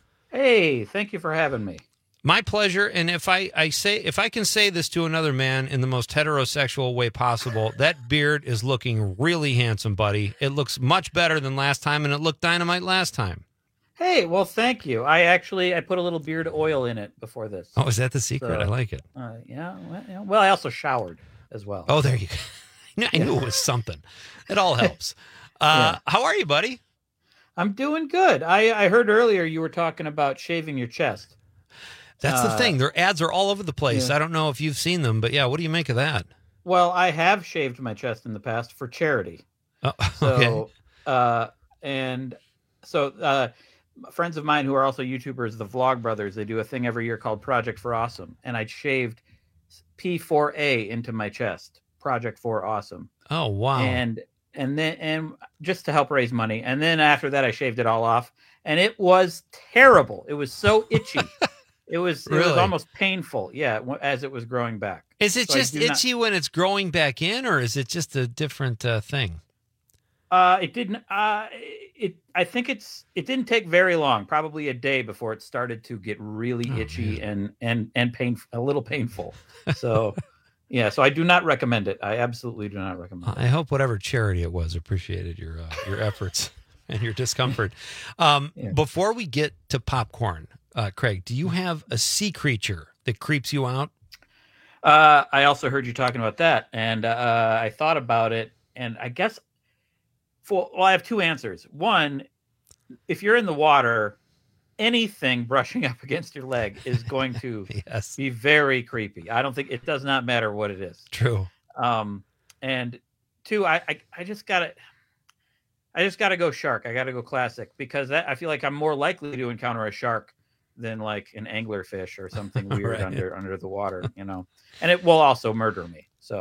Hey, thank you for having me. My pleasure. And if I, I say if I can say this to another man in the most heterosexual way possible, that beard is looking really handsome, buddy. It looks much better than last time, and it looked dynamite last time. Hey, well, thank you. I actually I put a little beard oil in it before this. Oh, is that the secret? So, I like it. Uh, yeah, well, yeah. Well, I also showered as well. Oh, there you go. I knew it was something. It all helps. Uh, yeah. How are you, buddy? I'm doing good. I, I heard earlier you were talking about shaving your chest. That's the uh, thing. Their ads are all over the place. Yeah. I don't know if you've seen them, but yeah, what do you make of that? Well, I have shaved my chest in the past for charity. Oh, so, okay. uh, and so uh, friends of mine who are also YouTubers, the Vlog Brothers, they do a thing every year called Project for Awesome, and I shaved P four A into my chest. Project for Awesome. Oh wow! And and then and just to help raise money, and then after that, I shaved it all off, and it was terrible. It was so itchy. It was it really? was almost painful, yeah, as it was growing back. Is it so just itchy not... when it's growing back in, or is it just a different uh, thing? Uh, it didn't. Uh, it. I think it's. It didn't take very long, probably a day, before it started to get really oh, itchy man. and and and pain, a little painful. So, yeah. So I do not recommend it. I absolutely do not recommend it. I hope whatever charity it was appreciated your uh, your efforts and your discomfort. Um, yeah. Before we get to popcorn. Uh, Craig, do you have a sea creature that creeps you out? Uh, I also heard you talking about that, and uh, I thought about it, and I guess, for well, I have two answers. One, if you're in the water, anything brushing up against your leg is going to yes. be very creepy. I don't think it does not matter what it is. True. Um, and two, I, I, I just gotta, I just gotta go shark. I gotta go classic because that, I feel like I'm more likely to encounter a shark than like an anglerfish or something weird right. under under the water, you know. And it will also murder me. So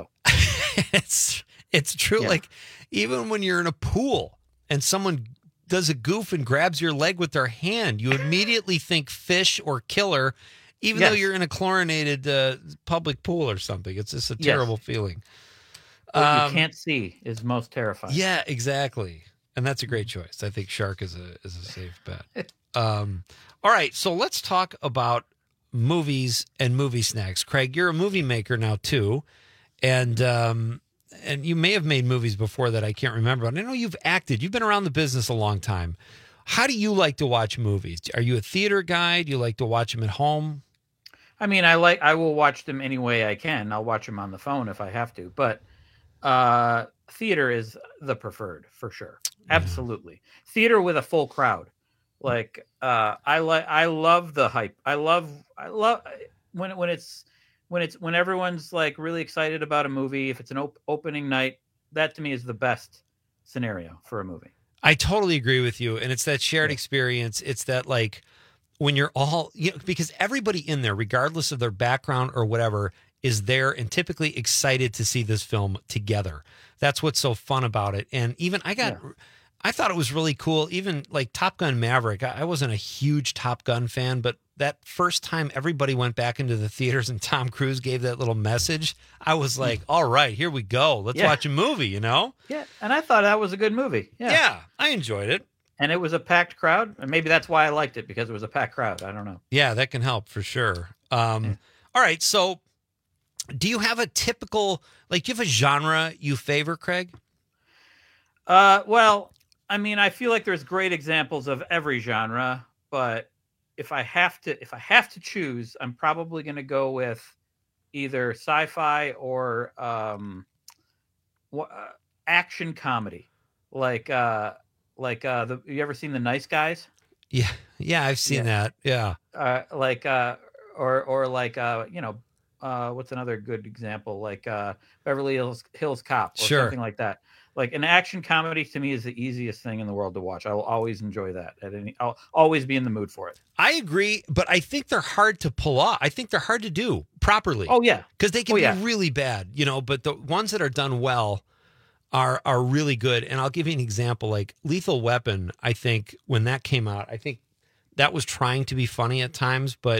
it's it's true. Yeah. Like even when you're in a pool and someone does a goof and grabs your leg with their hand, you immediately think fish or killer, even yes. though you're in a chlorinated uh, public pool or something. It's just a terrible yes. feeling. What um, you can't see is most terrifying. Yeah, exactly. And that's a great choice. I think shark is a is a safe bet. Um, all right, so let's talk about movies and movie snacks. Craig, you're a movie maker now too, and um, and you may have made movies before that I can't remember. But I know you've acted. You've been around the business a long time. How do you like to watch movies? Are you a theater guy? Do you like to watch them at home? I mean, I like I will watch them any way I can. I'll watch them on the phone if I have to, but. uh, theater is the preferred for sure. Absolutely. Theater with a full crowd. Like, uh, I like, I love the hype. I love, I love when, when it's, when it's, when everyone's like really excited about a movie, if it's an op- opening night, that to me is the best scenario for a movie. I totally agree with you. And it's that shared experience. It's that like when you're all, you know, because everybody in there, regardless of their background or whatever, is there and typically excited to see this film together. That's what's so fun about it. And even I got, yeah. I thought it was really cool. Even like Top Gun Maverick, I wasn't a huge Top Gun fan, but that first time everybody went back into the theaters and Tom Cruise gave that little message, I was like, all right, here we go. Let's yeah. watch a movie, you know? Yeah. And I thought that was a good movie. Yeah. Yeah, I enjoyed it. And it was a packed crowd. And maybe that's why I liked it, because it was a packed crowd. I don't know. Yeah, that can help for sure. Um, yeah. All right. So do you have a typical, like, do you have a genre you favor, Craig? Uh, well, I mean, I feel like there's great examples of every genre, but if I have to, if I have to choose, I'm probably going to go with either sci-fi or um, uh, action comedy. Like, uh, like uh, the you ever seen The Nice Guys? Yeah, yeah, I've seen yeah. that. Yeah, uh, like uh, or or like uh, you know, uh, what's another good example? Like uh, Beverly Hills, Hills Cop or sure. something like that. Like an action comedy to me is the easiest thing in the world to watch. I will always enjoy that. At any, I'll always be in the mood for it. I agree, but I think they're hard to pull off. I think they're hard to do properly. Oh yeah, because they can oh, be yeah. really bad, you know. But the ones that are done well are are really good. And I'll give you an example. Like Lethal Weapon, I think when that came out, I think that was trying to be funny at times. But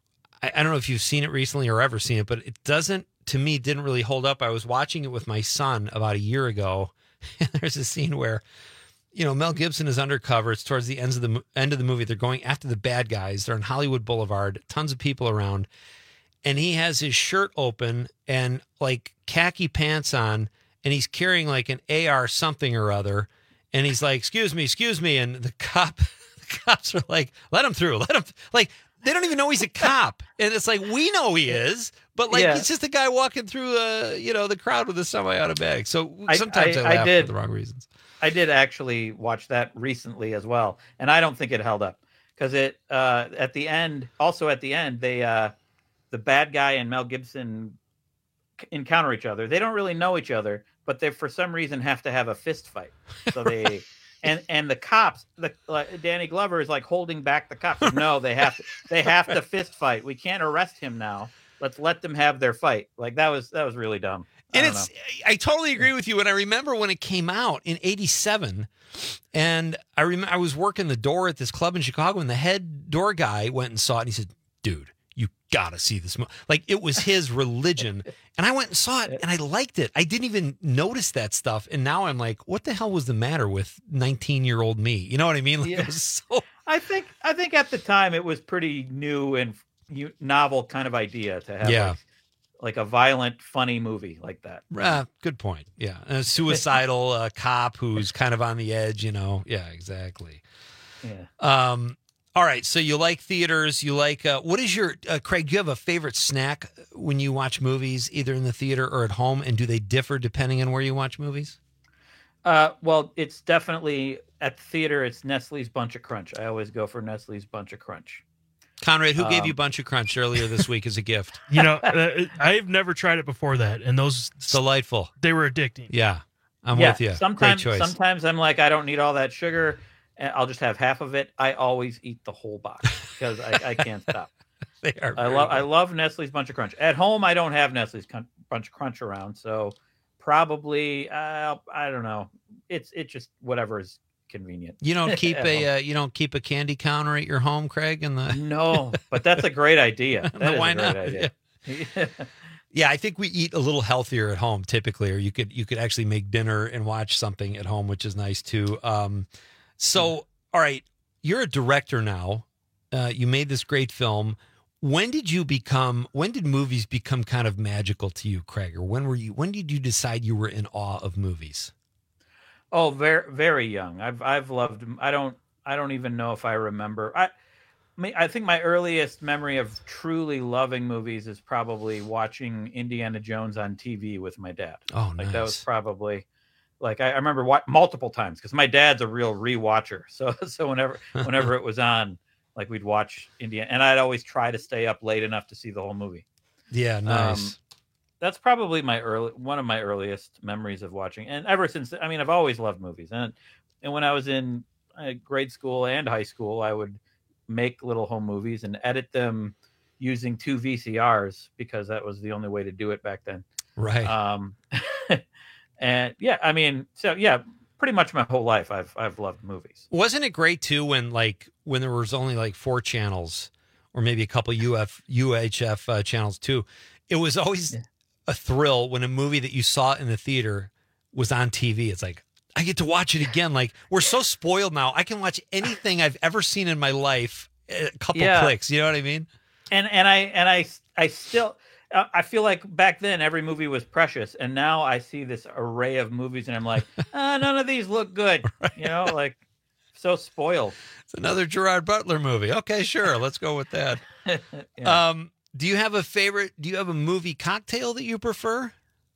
I, I don't know if you've seen it recently or ever seen it, but it doesn't. To me, didn't really hold up. I was watching it with my son about a year ago. And there's a scene where, you know, Mel Gibson is undercover. It's towards the end of the end of the movie. They're going after the bad guys. They're on Hollywood Boulevard, tons of people around. And he has his shirt open and like khaki pants on, and he's carrying like an A R something or other. And he's like, excuse me, excuse me. And the cop, the cops are like, let him through, let him, like, they don't even know he's a cop. And it's like, we know he is, but like, yeah. it's just a guy walking through, uh, you know, the crowd with a semi-automatic. So sometimes I, I, I laugh I did, for the wrong reasons. I did actually watch that recently as well. And I don't think it held up because it, uh, at the end, also at the end, they, uh, the bad guy and Mel Gibson encounter each other. They don't really know each other, but they, for some reason, have to have a fist fight. So they... And and the cops, the like, Danny Glover is like holding back the cops. No, they have to they have to fist fight. We can't arrest him now. Let's let them have their fight. Like that was that was really dumb. And I it's know. I totally agree with you. And I remember when it came out in eighty-seven, and I remember I was working the door at this club in Chicago, and the head door guy went and saw it, and he said, "Dude, you gotta see this movie." Like it was his religion. And I went and saw it and I liked it. I didn't even notice that stuff. And now I'm like, what the hell was the matter with nineteen year old me? You know what I mean? Like, yeah. it was so... I think, I think at the time it was pretty new and novel kind of idea to have yeah. like, like a violent, funny movie like that. Uh, good point. Yeah. And a suicidal uh, cop who's kind of on the edge, you know? Yeah, exactly. Yeah. Um, All right, so you like theaters. You like uh, what is your uh, Craig? Do you have a favorite snack when you watch movies, either in the theater or at home? And do they differ depending on where you watch movies? Uh, well, it's definitely at the theater. It's Nestle's Bunch of Crunch. I always go for Nestle's Bunch of Crunch. Conrad, who um, gave you Bunch of Crunch earlier this week as a gift? You know, uh, I've never tried it before that, and those it's delightful. They were addicting. Yeah, I'm yeah, with you. Sometimes, Great choice. sometimes I'm like, I don't need all that sugar. I'll just have half of it. I always eat the whole box because I, I can't stop. They are. I love I love Nestle's Bunch of Crunch. At home, I don't have Nestle's Bunch of Crunch around, so probably uh, I don't know. It's it's just whatever is convenient. You don't keep a uh, you don't keep a candy counter at your home, Craig. And the no, but that's a great idea. That no, is why a great not? Idea. Yeah. Yeah, I think we eat a little healthier at home typically, or you could you could actually make dinner and watch something at home, which is nice too. Um, So, all right, you're a director now. Uh, you made this great film. When did you become, when did movies become kind of magical to you, Craig? Or when were you, when did you decide you were in awe of movies? Oh, very, very young. I've, I've loved, I don't, I don't even know if I remember. I, me, I think my earliest memory of truly loving movies is probably watching Indiana Jones on T V with my dad. Oh, like nice. That was probably like I, I remember what multiple times because my dad's a real rewatcher. So so whenever whenever it was on, like we'd watch Indiana, and I'd always try to stay up late enough to see the whole movie. Yeah, nice. Um, that's probably my early one of my earliest memories of watching, and ever since, I mean, I've always loved movies, and and when I was in uh, grade school and high school, I would make little home movies and edit them using two V C Rs because that was the only way to do it back then. Right. Um, and yeah, I mean, so yeah, pretty much my whole life, I've I've loved movies. Wasn't it great too when like when there was only like four channels or maybe a couple U F U H F uh, channels too? It was always yeah. a thrill when a movie that you saw in the theater was on T V. It's like, I get to watch it again. Like, we're so spoiled now. I can watch anything I've ever seen in my life a couple yeah. clicks. You know what I mean? And and I and I I still uh, I feel like back then every movie was precious, and now I see this array of movies, and I'm like, ah, none of these look good. Right. You know, like so spoiled. It's another Gerard Butler movie. Okay, sure, let's go with that. yeah. Um. Do you have a favorite? Do you have a movie cocktail that you prefer?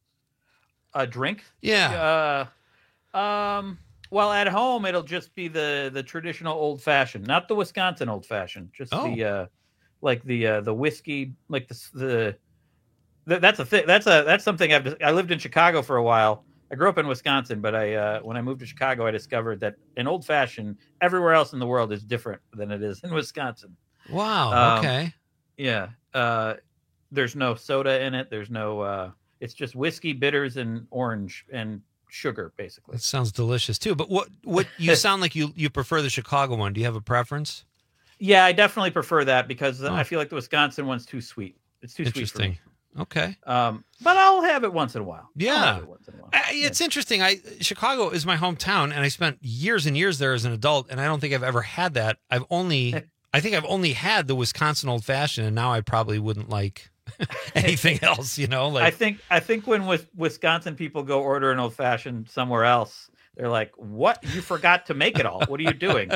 A drink? Yeah. Uh, um. Well, at home it'll just be the the traditional old fashioned, not the Wisconsin old fashioned. Just oh. the uh, like the uh, the whiskey, like the the. the that's a thing. That's a that's something I've. I lived in Chicago for a while. I grew up in Wisconsin, but I uh, when I moved to Chicago, I discovered that an old fashioned everywhere else in the world is different than it is in Wisconsin. Wow. Um, okay. Yeah. Uh, there's no soda in it. There's no. Uh, it's just whiskey, bitters, and orange and sugar, basically. It sounds delicious too. But what what you sound like you you prefer the Chicago one? Do you have a preference? Yeah, I definitely prefer that because Oh. I feel like the Wisconsin one's too sweet. It's too sweet for Interesting. me. Okay. Um, but I'll have it once in a while. I'll Yeah. have it once in a while. I, it's interesting. I Chicago is my hometown, and I spent years and years there as an adult, and I don't think I've ever had that. I've only, I think I've only had the Wisconsin old fashioned, and now I probably wouldn't like anything else. You know, like I think I think when Wis- Wisconsin people go order an old fashioned somewhere else, they're like, "What? You forgot to make it all? What are you doing?"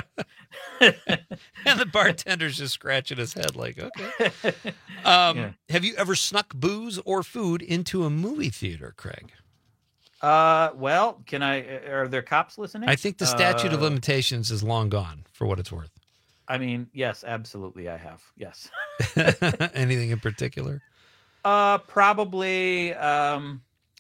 and the bartender's just scratching his head, like, okay. Um, Yeah. Have you ever snuck booze or food into a movie theater, Craig? Uh, well, can I? Are there cops listening? I think the statute of Uh, limitations is long gone, for what it's worth. I mean, yes, absolutely, I have. Yes. Anything in particular? Uh, probably, um,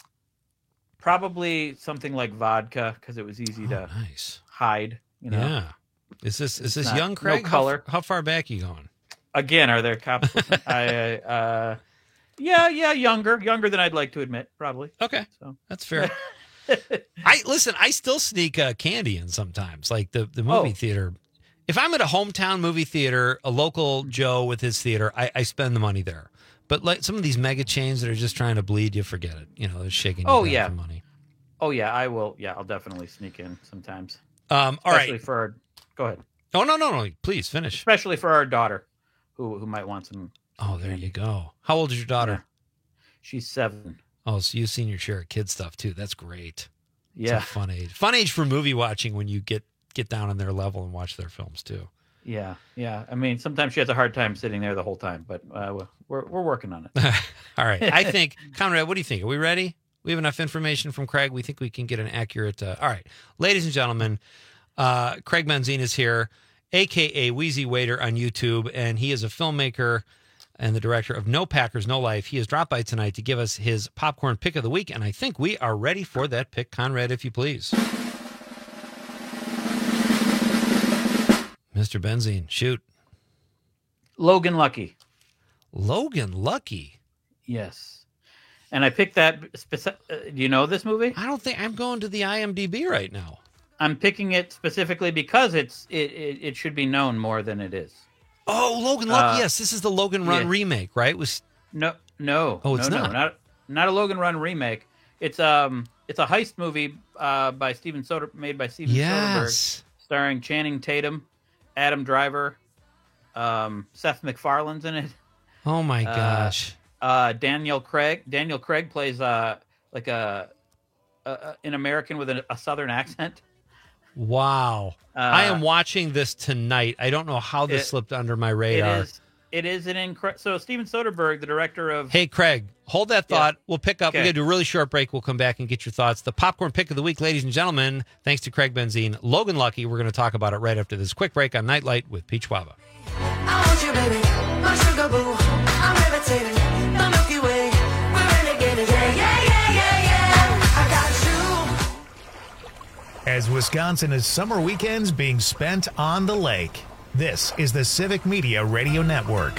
probably something like vodka because it was easy to nice. hide. You know. Yeah. Is this is It's this not- young no Craig? How- color. How, far back you going? Again, are there cops listening? I, uh, yeah, yeah, younger, younger than I'd like to admit, probably. Okay, so that's fair. I listen. I still sneak uh, candy in sometimes, like the the movie Oh. theater. If I'm at a hometown movie theater, a local Joe with his theater, I, I spend the money there. But like some of these mega chains that are just trying to bleed you, forget it. You know, they're shaking you Oh down yeah, for money. Oh yeah, I will. Yeah, I'll definitely sneak in sometimes. Um, all Especially right. for our, go ahead. Oh no, no, no! Please finish. Especially for our daughter, who who might want some. Oh, there you go. How old is your daughter? She's seven. Oh, so you've seen your share of kid stuff too. That's great. It's Yeah. a fun age. Fun age for movie watching when you get get down on their level and watch their films too. Yeah, yeah. I mean, sometimes she has a hard time sitting there the whole time, but uh, we're we're working on it. All right. I think, Conrad, what do you think? Are we ready? We have enough information from Craig. We think we can get an accurate. Uh, all right. Ladies and gentlemen, uh, Craig Benzine is here, a k a. Wheezy Waiter on YouTube, and he is a filmmaker and the director of No Packers, No Life. He has dropped by tonight to give us his popcorn pick of the week, and I think we are ready for that pick. Conrad, if you please. Mister Benzine, shoot. Logan Lucky. Logan Lucky? Yes. And I picked that. Speci- uh, do you know this movie? I don't think I'm going to the I M D B right now. I'm picking it specifically because it's it, it, it should be known more than it is. Oh, Logan Lucky. Uh, yes, this is the Logan Run yeah. remake, right? Was No, no. Oh, it's no, not? No, not not a Logan Run remake. It's um, it's a heist movie uh, by Steven Soder, made by Steven Yes. Soderbergh, starring Channing Tatum, Adam Driver, um, Seth MacFarlane's in it. Oh my Uh, gosh. Uh, Daniel Craig. Daniel Craig plays uh like a, a, a an American with a, a Southern accent. Wow. Uh, I am watching this tonight. I don't know how this it- slipped under my radar. It is. It is an incredible. So Steven Soderbergh, the director of. Hey, Craig, hold that thought. Yeah. We'll pick up. Okay. We're going to do a really short break. We'll come back and get your thoughts. The popcorn pick of the week, ladies and gentlemen, thanks to Craig Benzine, Logan Lucky. We're going to talk about it right after this quick break on Nightlight with Pete Schwaba. I want you, baby, my sugar boo. I'm levitating, the Milky Way. We're renegading, yeah, yeah, yeah, yeah, yeah. I got you. As Wisconsin summer weekends being spent on the lake, this is the Civic Media Radio Network.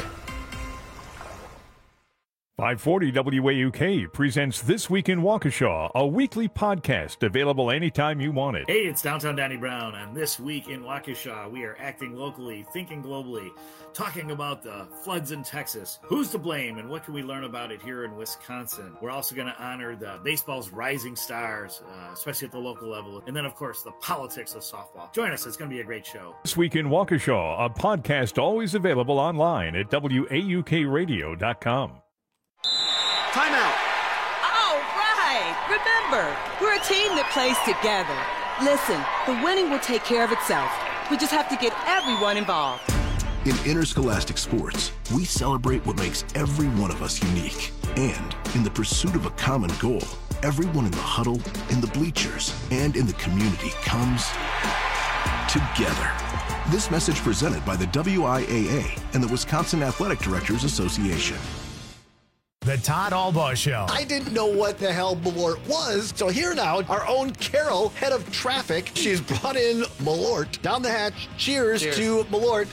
five forty W A U K presents This Week in Waukesha, a weekly podcast available anytime you want it. Hey, it's Downtown Danny Brown, and This Week in Waukesha, we are acting locally, thinking globally, talking about the floods in Texas. Who's to blame, and what can we learn about it here in Wisconsin? We're also going to honor the baseball's rising stars, uh, especially at the local level, and then, of course, the politics of softball. Join us. It's going to be a great show. This Week in Waukesha, a podcast always available online at W A U K radio dot com. Timeout. All right. Remember, we're a team that plays together. Listen, the winning will take care of itself. We just have to get everyone involved. In interscholastic sports, we celebrate what makes every one of us unique. And in the pursuit of a common goal, everyone in the huddle, in the bleachers, and in the community comes together. This message presented by the W I A A and the Wisconsin Athletic Directors Association. The Todd Albaugh Show. I didn't know what the hell Malort was, so here now, our own Carol, head of traffic, she's brought in Malort down the hatch. Cheers, Cheers. to Malort.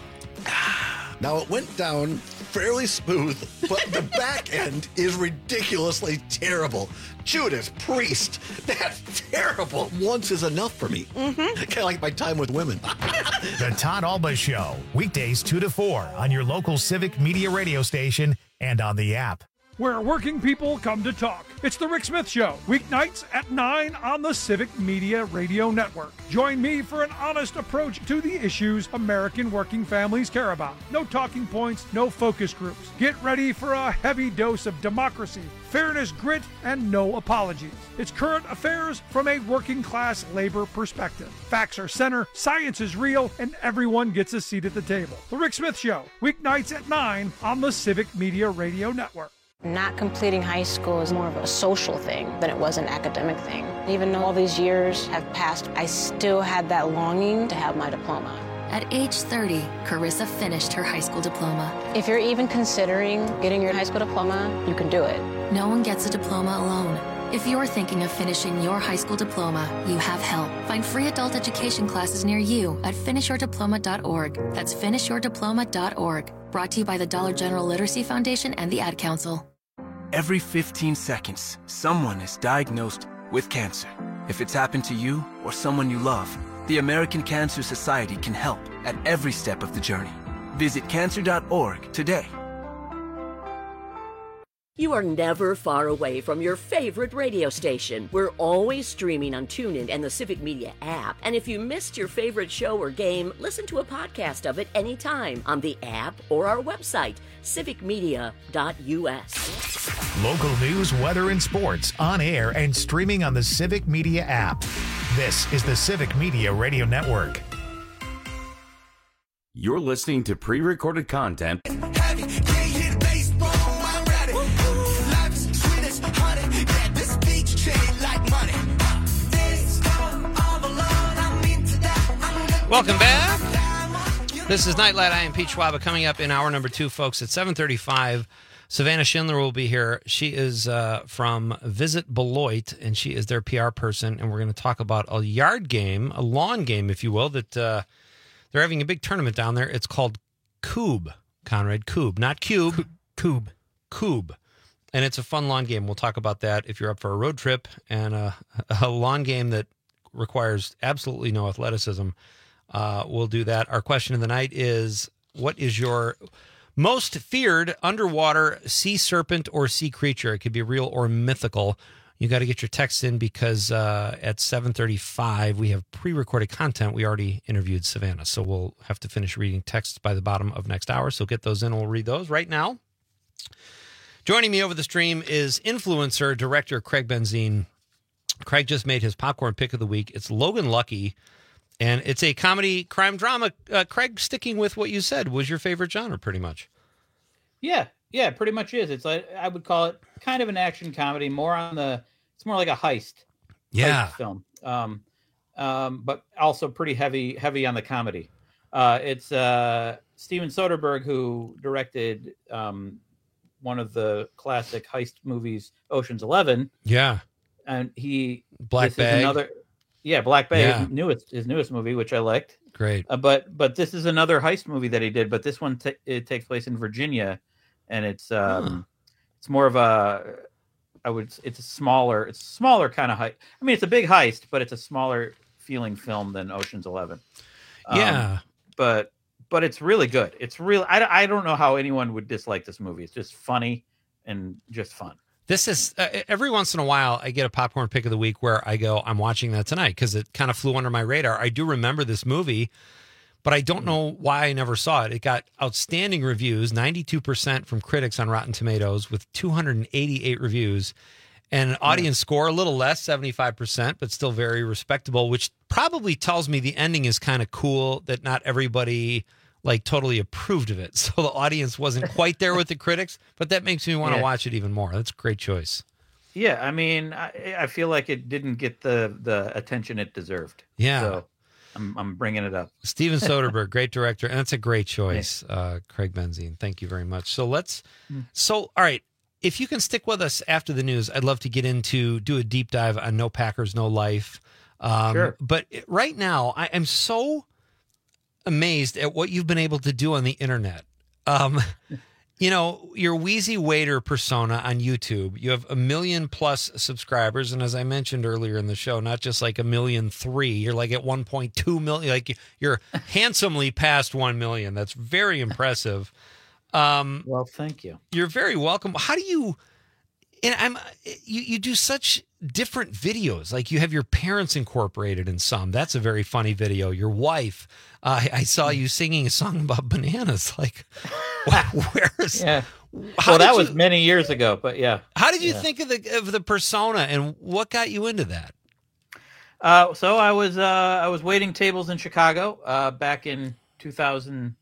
Now, it went down fairly smooth, but the back end is ridiculously terrible. Judas Priest, that's terrible. Once is enough for me. Mm-hmm. Kind of like my time with women. The Todd Albaugh Show, weekdays two to four on your local Civic Media radio station and on the app. Where working people come to talk. It's the Rick Smith Show, weeknights at nine on the Civic Media Radio Network. Join me for an honest approach to the issues American working families care about. No talking points, no focus groups. Get ready for a heavy dose of democracy, fairness, grit, and no apologies. It's current affairs from a working class labor perspective. Facts are center, science is real, and everyone gets a seat at the table. The Rick Smith Show, weeknights at nine on the Civic Media Radio Network. Not completing high school is more of a social thing than it was an academic thing. Even though all these years have passed, I still had that longing to have my diploma. At age thirty, Carissa finished her high school diploma. If you're even considering getting your high school diploma, you can do it. No one gets a diploma alone. If you're thinking of finishing your high school diploma, you have help. Find free adult education classes near you at finish your diploma dot org. That's finish your diploma dot org. Brought to you by the Dollar General Literacy Foundation and the Ad Council. Every fifteen seconds, someone is diagnosed with cancer. If it's happened to you or someone you love, the American Cancer Society can help at every step of the journey. Visit cancer dot org today. You are never far away from your favorite radio station. We're always streaming on TuneIn and the Civic Media app. And if you missed your favorite show or game, listen to a podcast of it anytime on the app or our website, civic media dot U S. Local news, weather, and sports on air and streaming on the Civic Media app. This is the Civic Media Radio Network. You're listening to pre-recorded content Welcome back. This is Nightlight. I am Pete Schwaba. Coming up in hour number two, folks, at seven thirty-five, Savannah Schindler will be here. She is uh, from Visit Beloit, and she is their P R person, and we're going to talk about a yard game, a lawn game, if you will, that uh, they're having a big tournament down there. It's called Coob, Conrad. Coob, not Cube. Coob. Coob. And it's a fun lawn game. We'll talk about that if you're up for a road trip and a, a lawn game that requires absolutely no athleticism. Uh, we'll do that. Our question of the night is, what is your most feared underwater sea serpent or sea creature? It could be real or mythical. You got to get your texts in because uh, at seven thirty-five, we have pre-recorded content. We already interviewed Savannah, so we'll have to finish reading texts by the bottom of next hour. So get those in. We'll read those right now. Joining me over the stream is influencer director Craig Benzine. Craig just made his popcorn pick of the week. It's Logan Lucky, and it's a comedy crime drama. Uh, Craig, sticking with what you said, was your favorite genre, pretty much. Yeah, yeah, pretty much is. It's like I would call it kind of an action comedy, more on the. It's more like a heist. Yeah. Heist film. Um, um, but also pretty heavy, heavy on the comedy. Uh, it's uh, Steven Soderbergh who directed um, one of the classic heist movies, Ocean's Eleven. Yeah. And he Black this Bag. Is another, yeah, Black Bag, Yeah. his newest his newest movie, which I liked. Great. Uh, but but this is another heist movie that he did. But this one t- it takes place in Virginia, and it's um, Huh. it's more of a I would it's a smaller it's a smaller kind of heist. I mean, it's a big heist, but it's a smaller feeling film than Ocean's Eleven. Um, Yeah. but but it's really good. It's real. I, I don't know how anyone would dislike this movie. It's just funny and just fun. This is uh, every once in a while I get a popcorn pick of the week where I go, I'm watching that tonight because it kind of flew under my radar. I do remember this movie, but I don't know why I never saw it. It got outstanding reviews, ninety-two percent from critics on Rotten Tomatoes with two hundred eighty-eight reviews, and an audience score a little less, seventy-five percent, but still very respectable, which probably tells me the ending is kind of cool, that not everybody like totally approved of it. So the audience wasn't quite there with the critics, but that makes me want to Yeah. watch it even more. That's a great choice. Yeah, I mean, I, I feel like it didn't get the the attention it deserved. Yeah. So I'm I'm bringing it up. Steven Soderbergh, great director, and that's a great choice, uh, Craig Benzine. Thank you very much. So let's, so all right, if you can stick with us after the news, I'd love to get into do a deep dive on No Packers, No Life. Um, Sure. But right now, I am so amazed at what you've been able to do on the internet. Um, you know, your Wheezy Waiter persona on YouTube, you have a million plus subscribers. And as I mentioned earlier in the show, not just like a million three, you're like at one point two million, like you're handsomely past one million. That's very impressive. Um, well, thank you. You're very welcome. How do you, and I'm, you, you do such different videos. Like you have your parents incorporated in some. That's a very funny video. Your wife, uh, I, I saw you singing a song about bananas. Like, where's, Yeah. How Well, that did was you- many years ago, but yeah. how did you Yeah. think of the, of the persona and what got you into that? Uh, so I was uh, I was waiting tables in Chicago uh, back in two thousand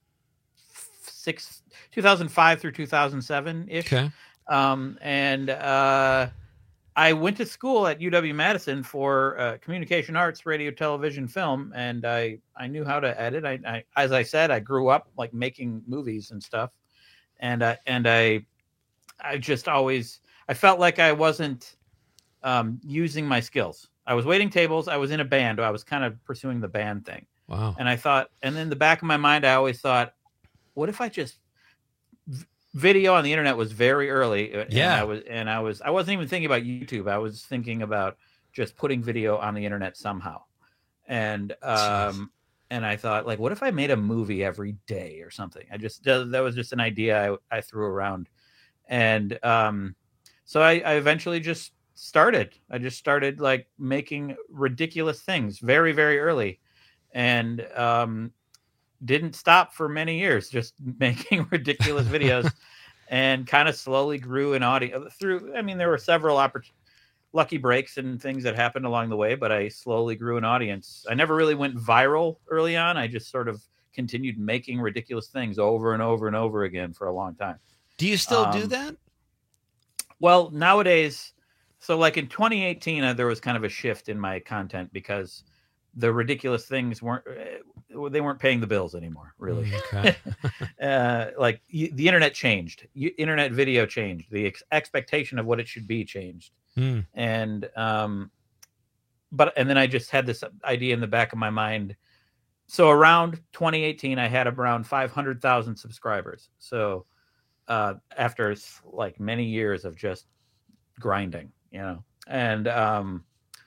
six, two thousand five through two thousand seven ish. Okay. Um, and uh, I went to school at U W Madison for uh, communication arts, radio, television, film, and I I knew how to edit. I, I as I said, I grew up like making movies and stuff, and uh, and I I just always I felt like I wasn't um, using my skills. I was waiting tables. I was in a band. I was kind of pursuing the band thing. Wow. And I thought, and in the back of my mind, I always thought, what if I just v- video on the internet was very early. and Yeah. I was, and I was, I wasn't even thinking about YouTube. I was thinking about just putting video on the internet somehow. And, um, and I thought, like, what if I made a movie every day or something? I just, that was just an idea I, I threw around. And, um, so I, I eventually just started. I just started like making ridiculous things very, very early, and um, didn't stop for many years. Just making ridiculous videos, and kind of slowly grew an audience through. I mean, there were several oppor- lucky breaks and things that happened along the way, but I slowly grew an audience. I never really went viral early on. I just sort of continued making ridiculous things over and over and over again for a long time. Do you still do Um, that? Well, nowadays, so like in twenty eighteen, uh, there was kind of a shift in my content because the ridiculous things weren't uh, they weren't paying the bills anymore, really. Okay. uh, like y- the internet changed, y- internet video changed, the ex- expectation of what it should be changed, Hmm. and um, but and then I just had this idea in the back of my mind. So around twenty eighteen, I had around five hundred thousand subscribers. So uh, after like many years of just grinding, you know, and um,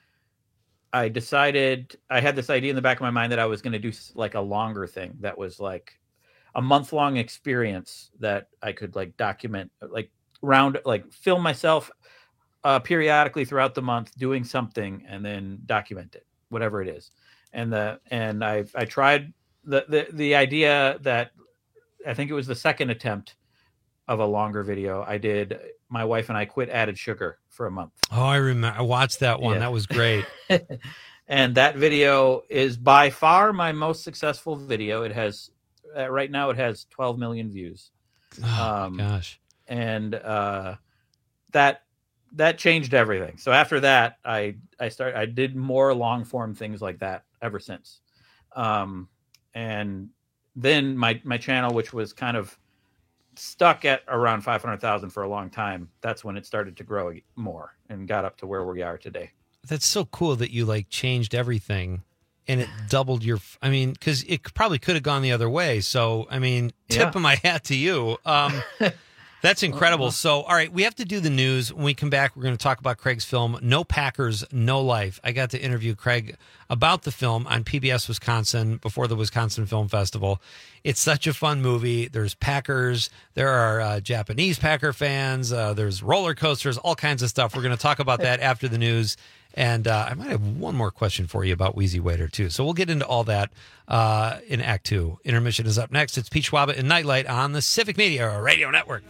I decided I had this idea in the back of my mind that I was going to do s- like a longer thing that was like a month long experience that I could like document, like round, like film myself uh, periodically throughout the month doing something and then document it, whatever it is. And the and I I tried the the the idea that I think it was the second attempt of a longer video. I did. My wife and I quit added sugar for a month. Oh, I remember. I watched that one. Yeah. That was great. And that video is by far my most successful video. It has uh, right now it has twelve million views. Oh um, my gosh. And uh, that that changed everything. So after that, I I started I did more long form things like that ever since. Um, and then my my channel, which was kind of stuck at around five hundred thousand for a long time, that's when it started to grow more and got up to where we are today. That's so cool that you like changed everything and it doubled your, I mean, because it probably could have gone the other way. So, I mean, tip Yeah. of my hat to you. Um, that's incredible. So, all right, we have to do the news. When we come back, we're going to talk about Craig's film, No Packers, No Life. I got to interview Craig about the film on P B S Wisconsin before the Wisconsin Film Festival. It's such a fun movie. There's Packers. There are uh, Japanese Packer fans. Uh, there's roller coasters, all kinds of stuff. We're going to talk about that after the news. And uh, I might have one more question for you about Wheezy Waiter, too. So we'll get into all that uh, in Act Two. Intermission is up next. It's Pete Schwaba and Nightlight on the Civic Media Radio Network.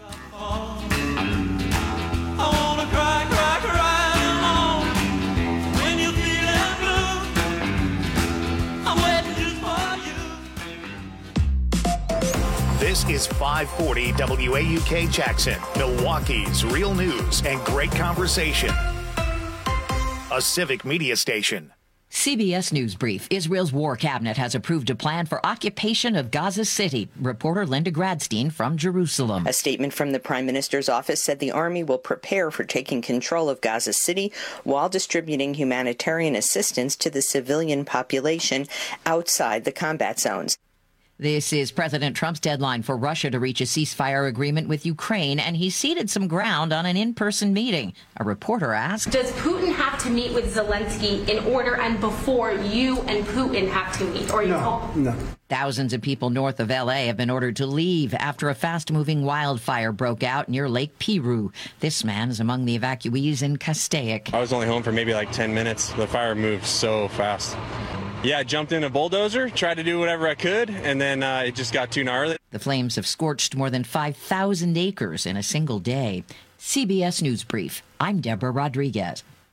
This is five forty W A U K Jackson, Milwaukee's real news and great conversation. A Civic Media station. C B S News Brief. Israel's war cabinet has approved a plan for occupation of Gaza City. Reporter Linda Gradstein from Jerusalem. A statement from the Prime Minister's office said the army will prepare for taking control of Gaza City while distributing humanitarian assistance to the civilian population outside the combat zones. This is President Trump's deadline for Russia to reach a ceasefire agreement with Ukraine, and he ceded some ground on an in-person meeting. A reporter asked, Does Putin have to meet with Zelensky in order and before you and Putin have to meet? Or you No, no. Thousands of people north of L A have been ordered to leave after a fast-moving wildfire broke out near Lake Piru. This man is among the evacuees in Castaic. I was only home for maybe like ten minutes. The fire moved so fast. Yeah, I jumped in a bulldozer, tried to do whatever I could, and then uh, it just got too gnarly. The flames have scorched more than five thousand acres in a single day. C B S News Brief. I'm Deborah Rodriguez.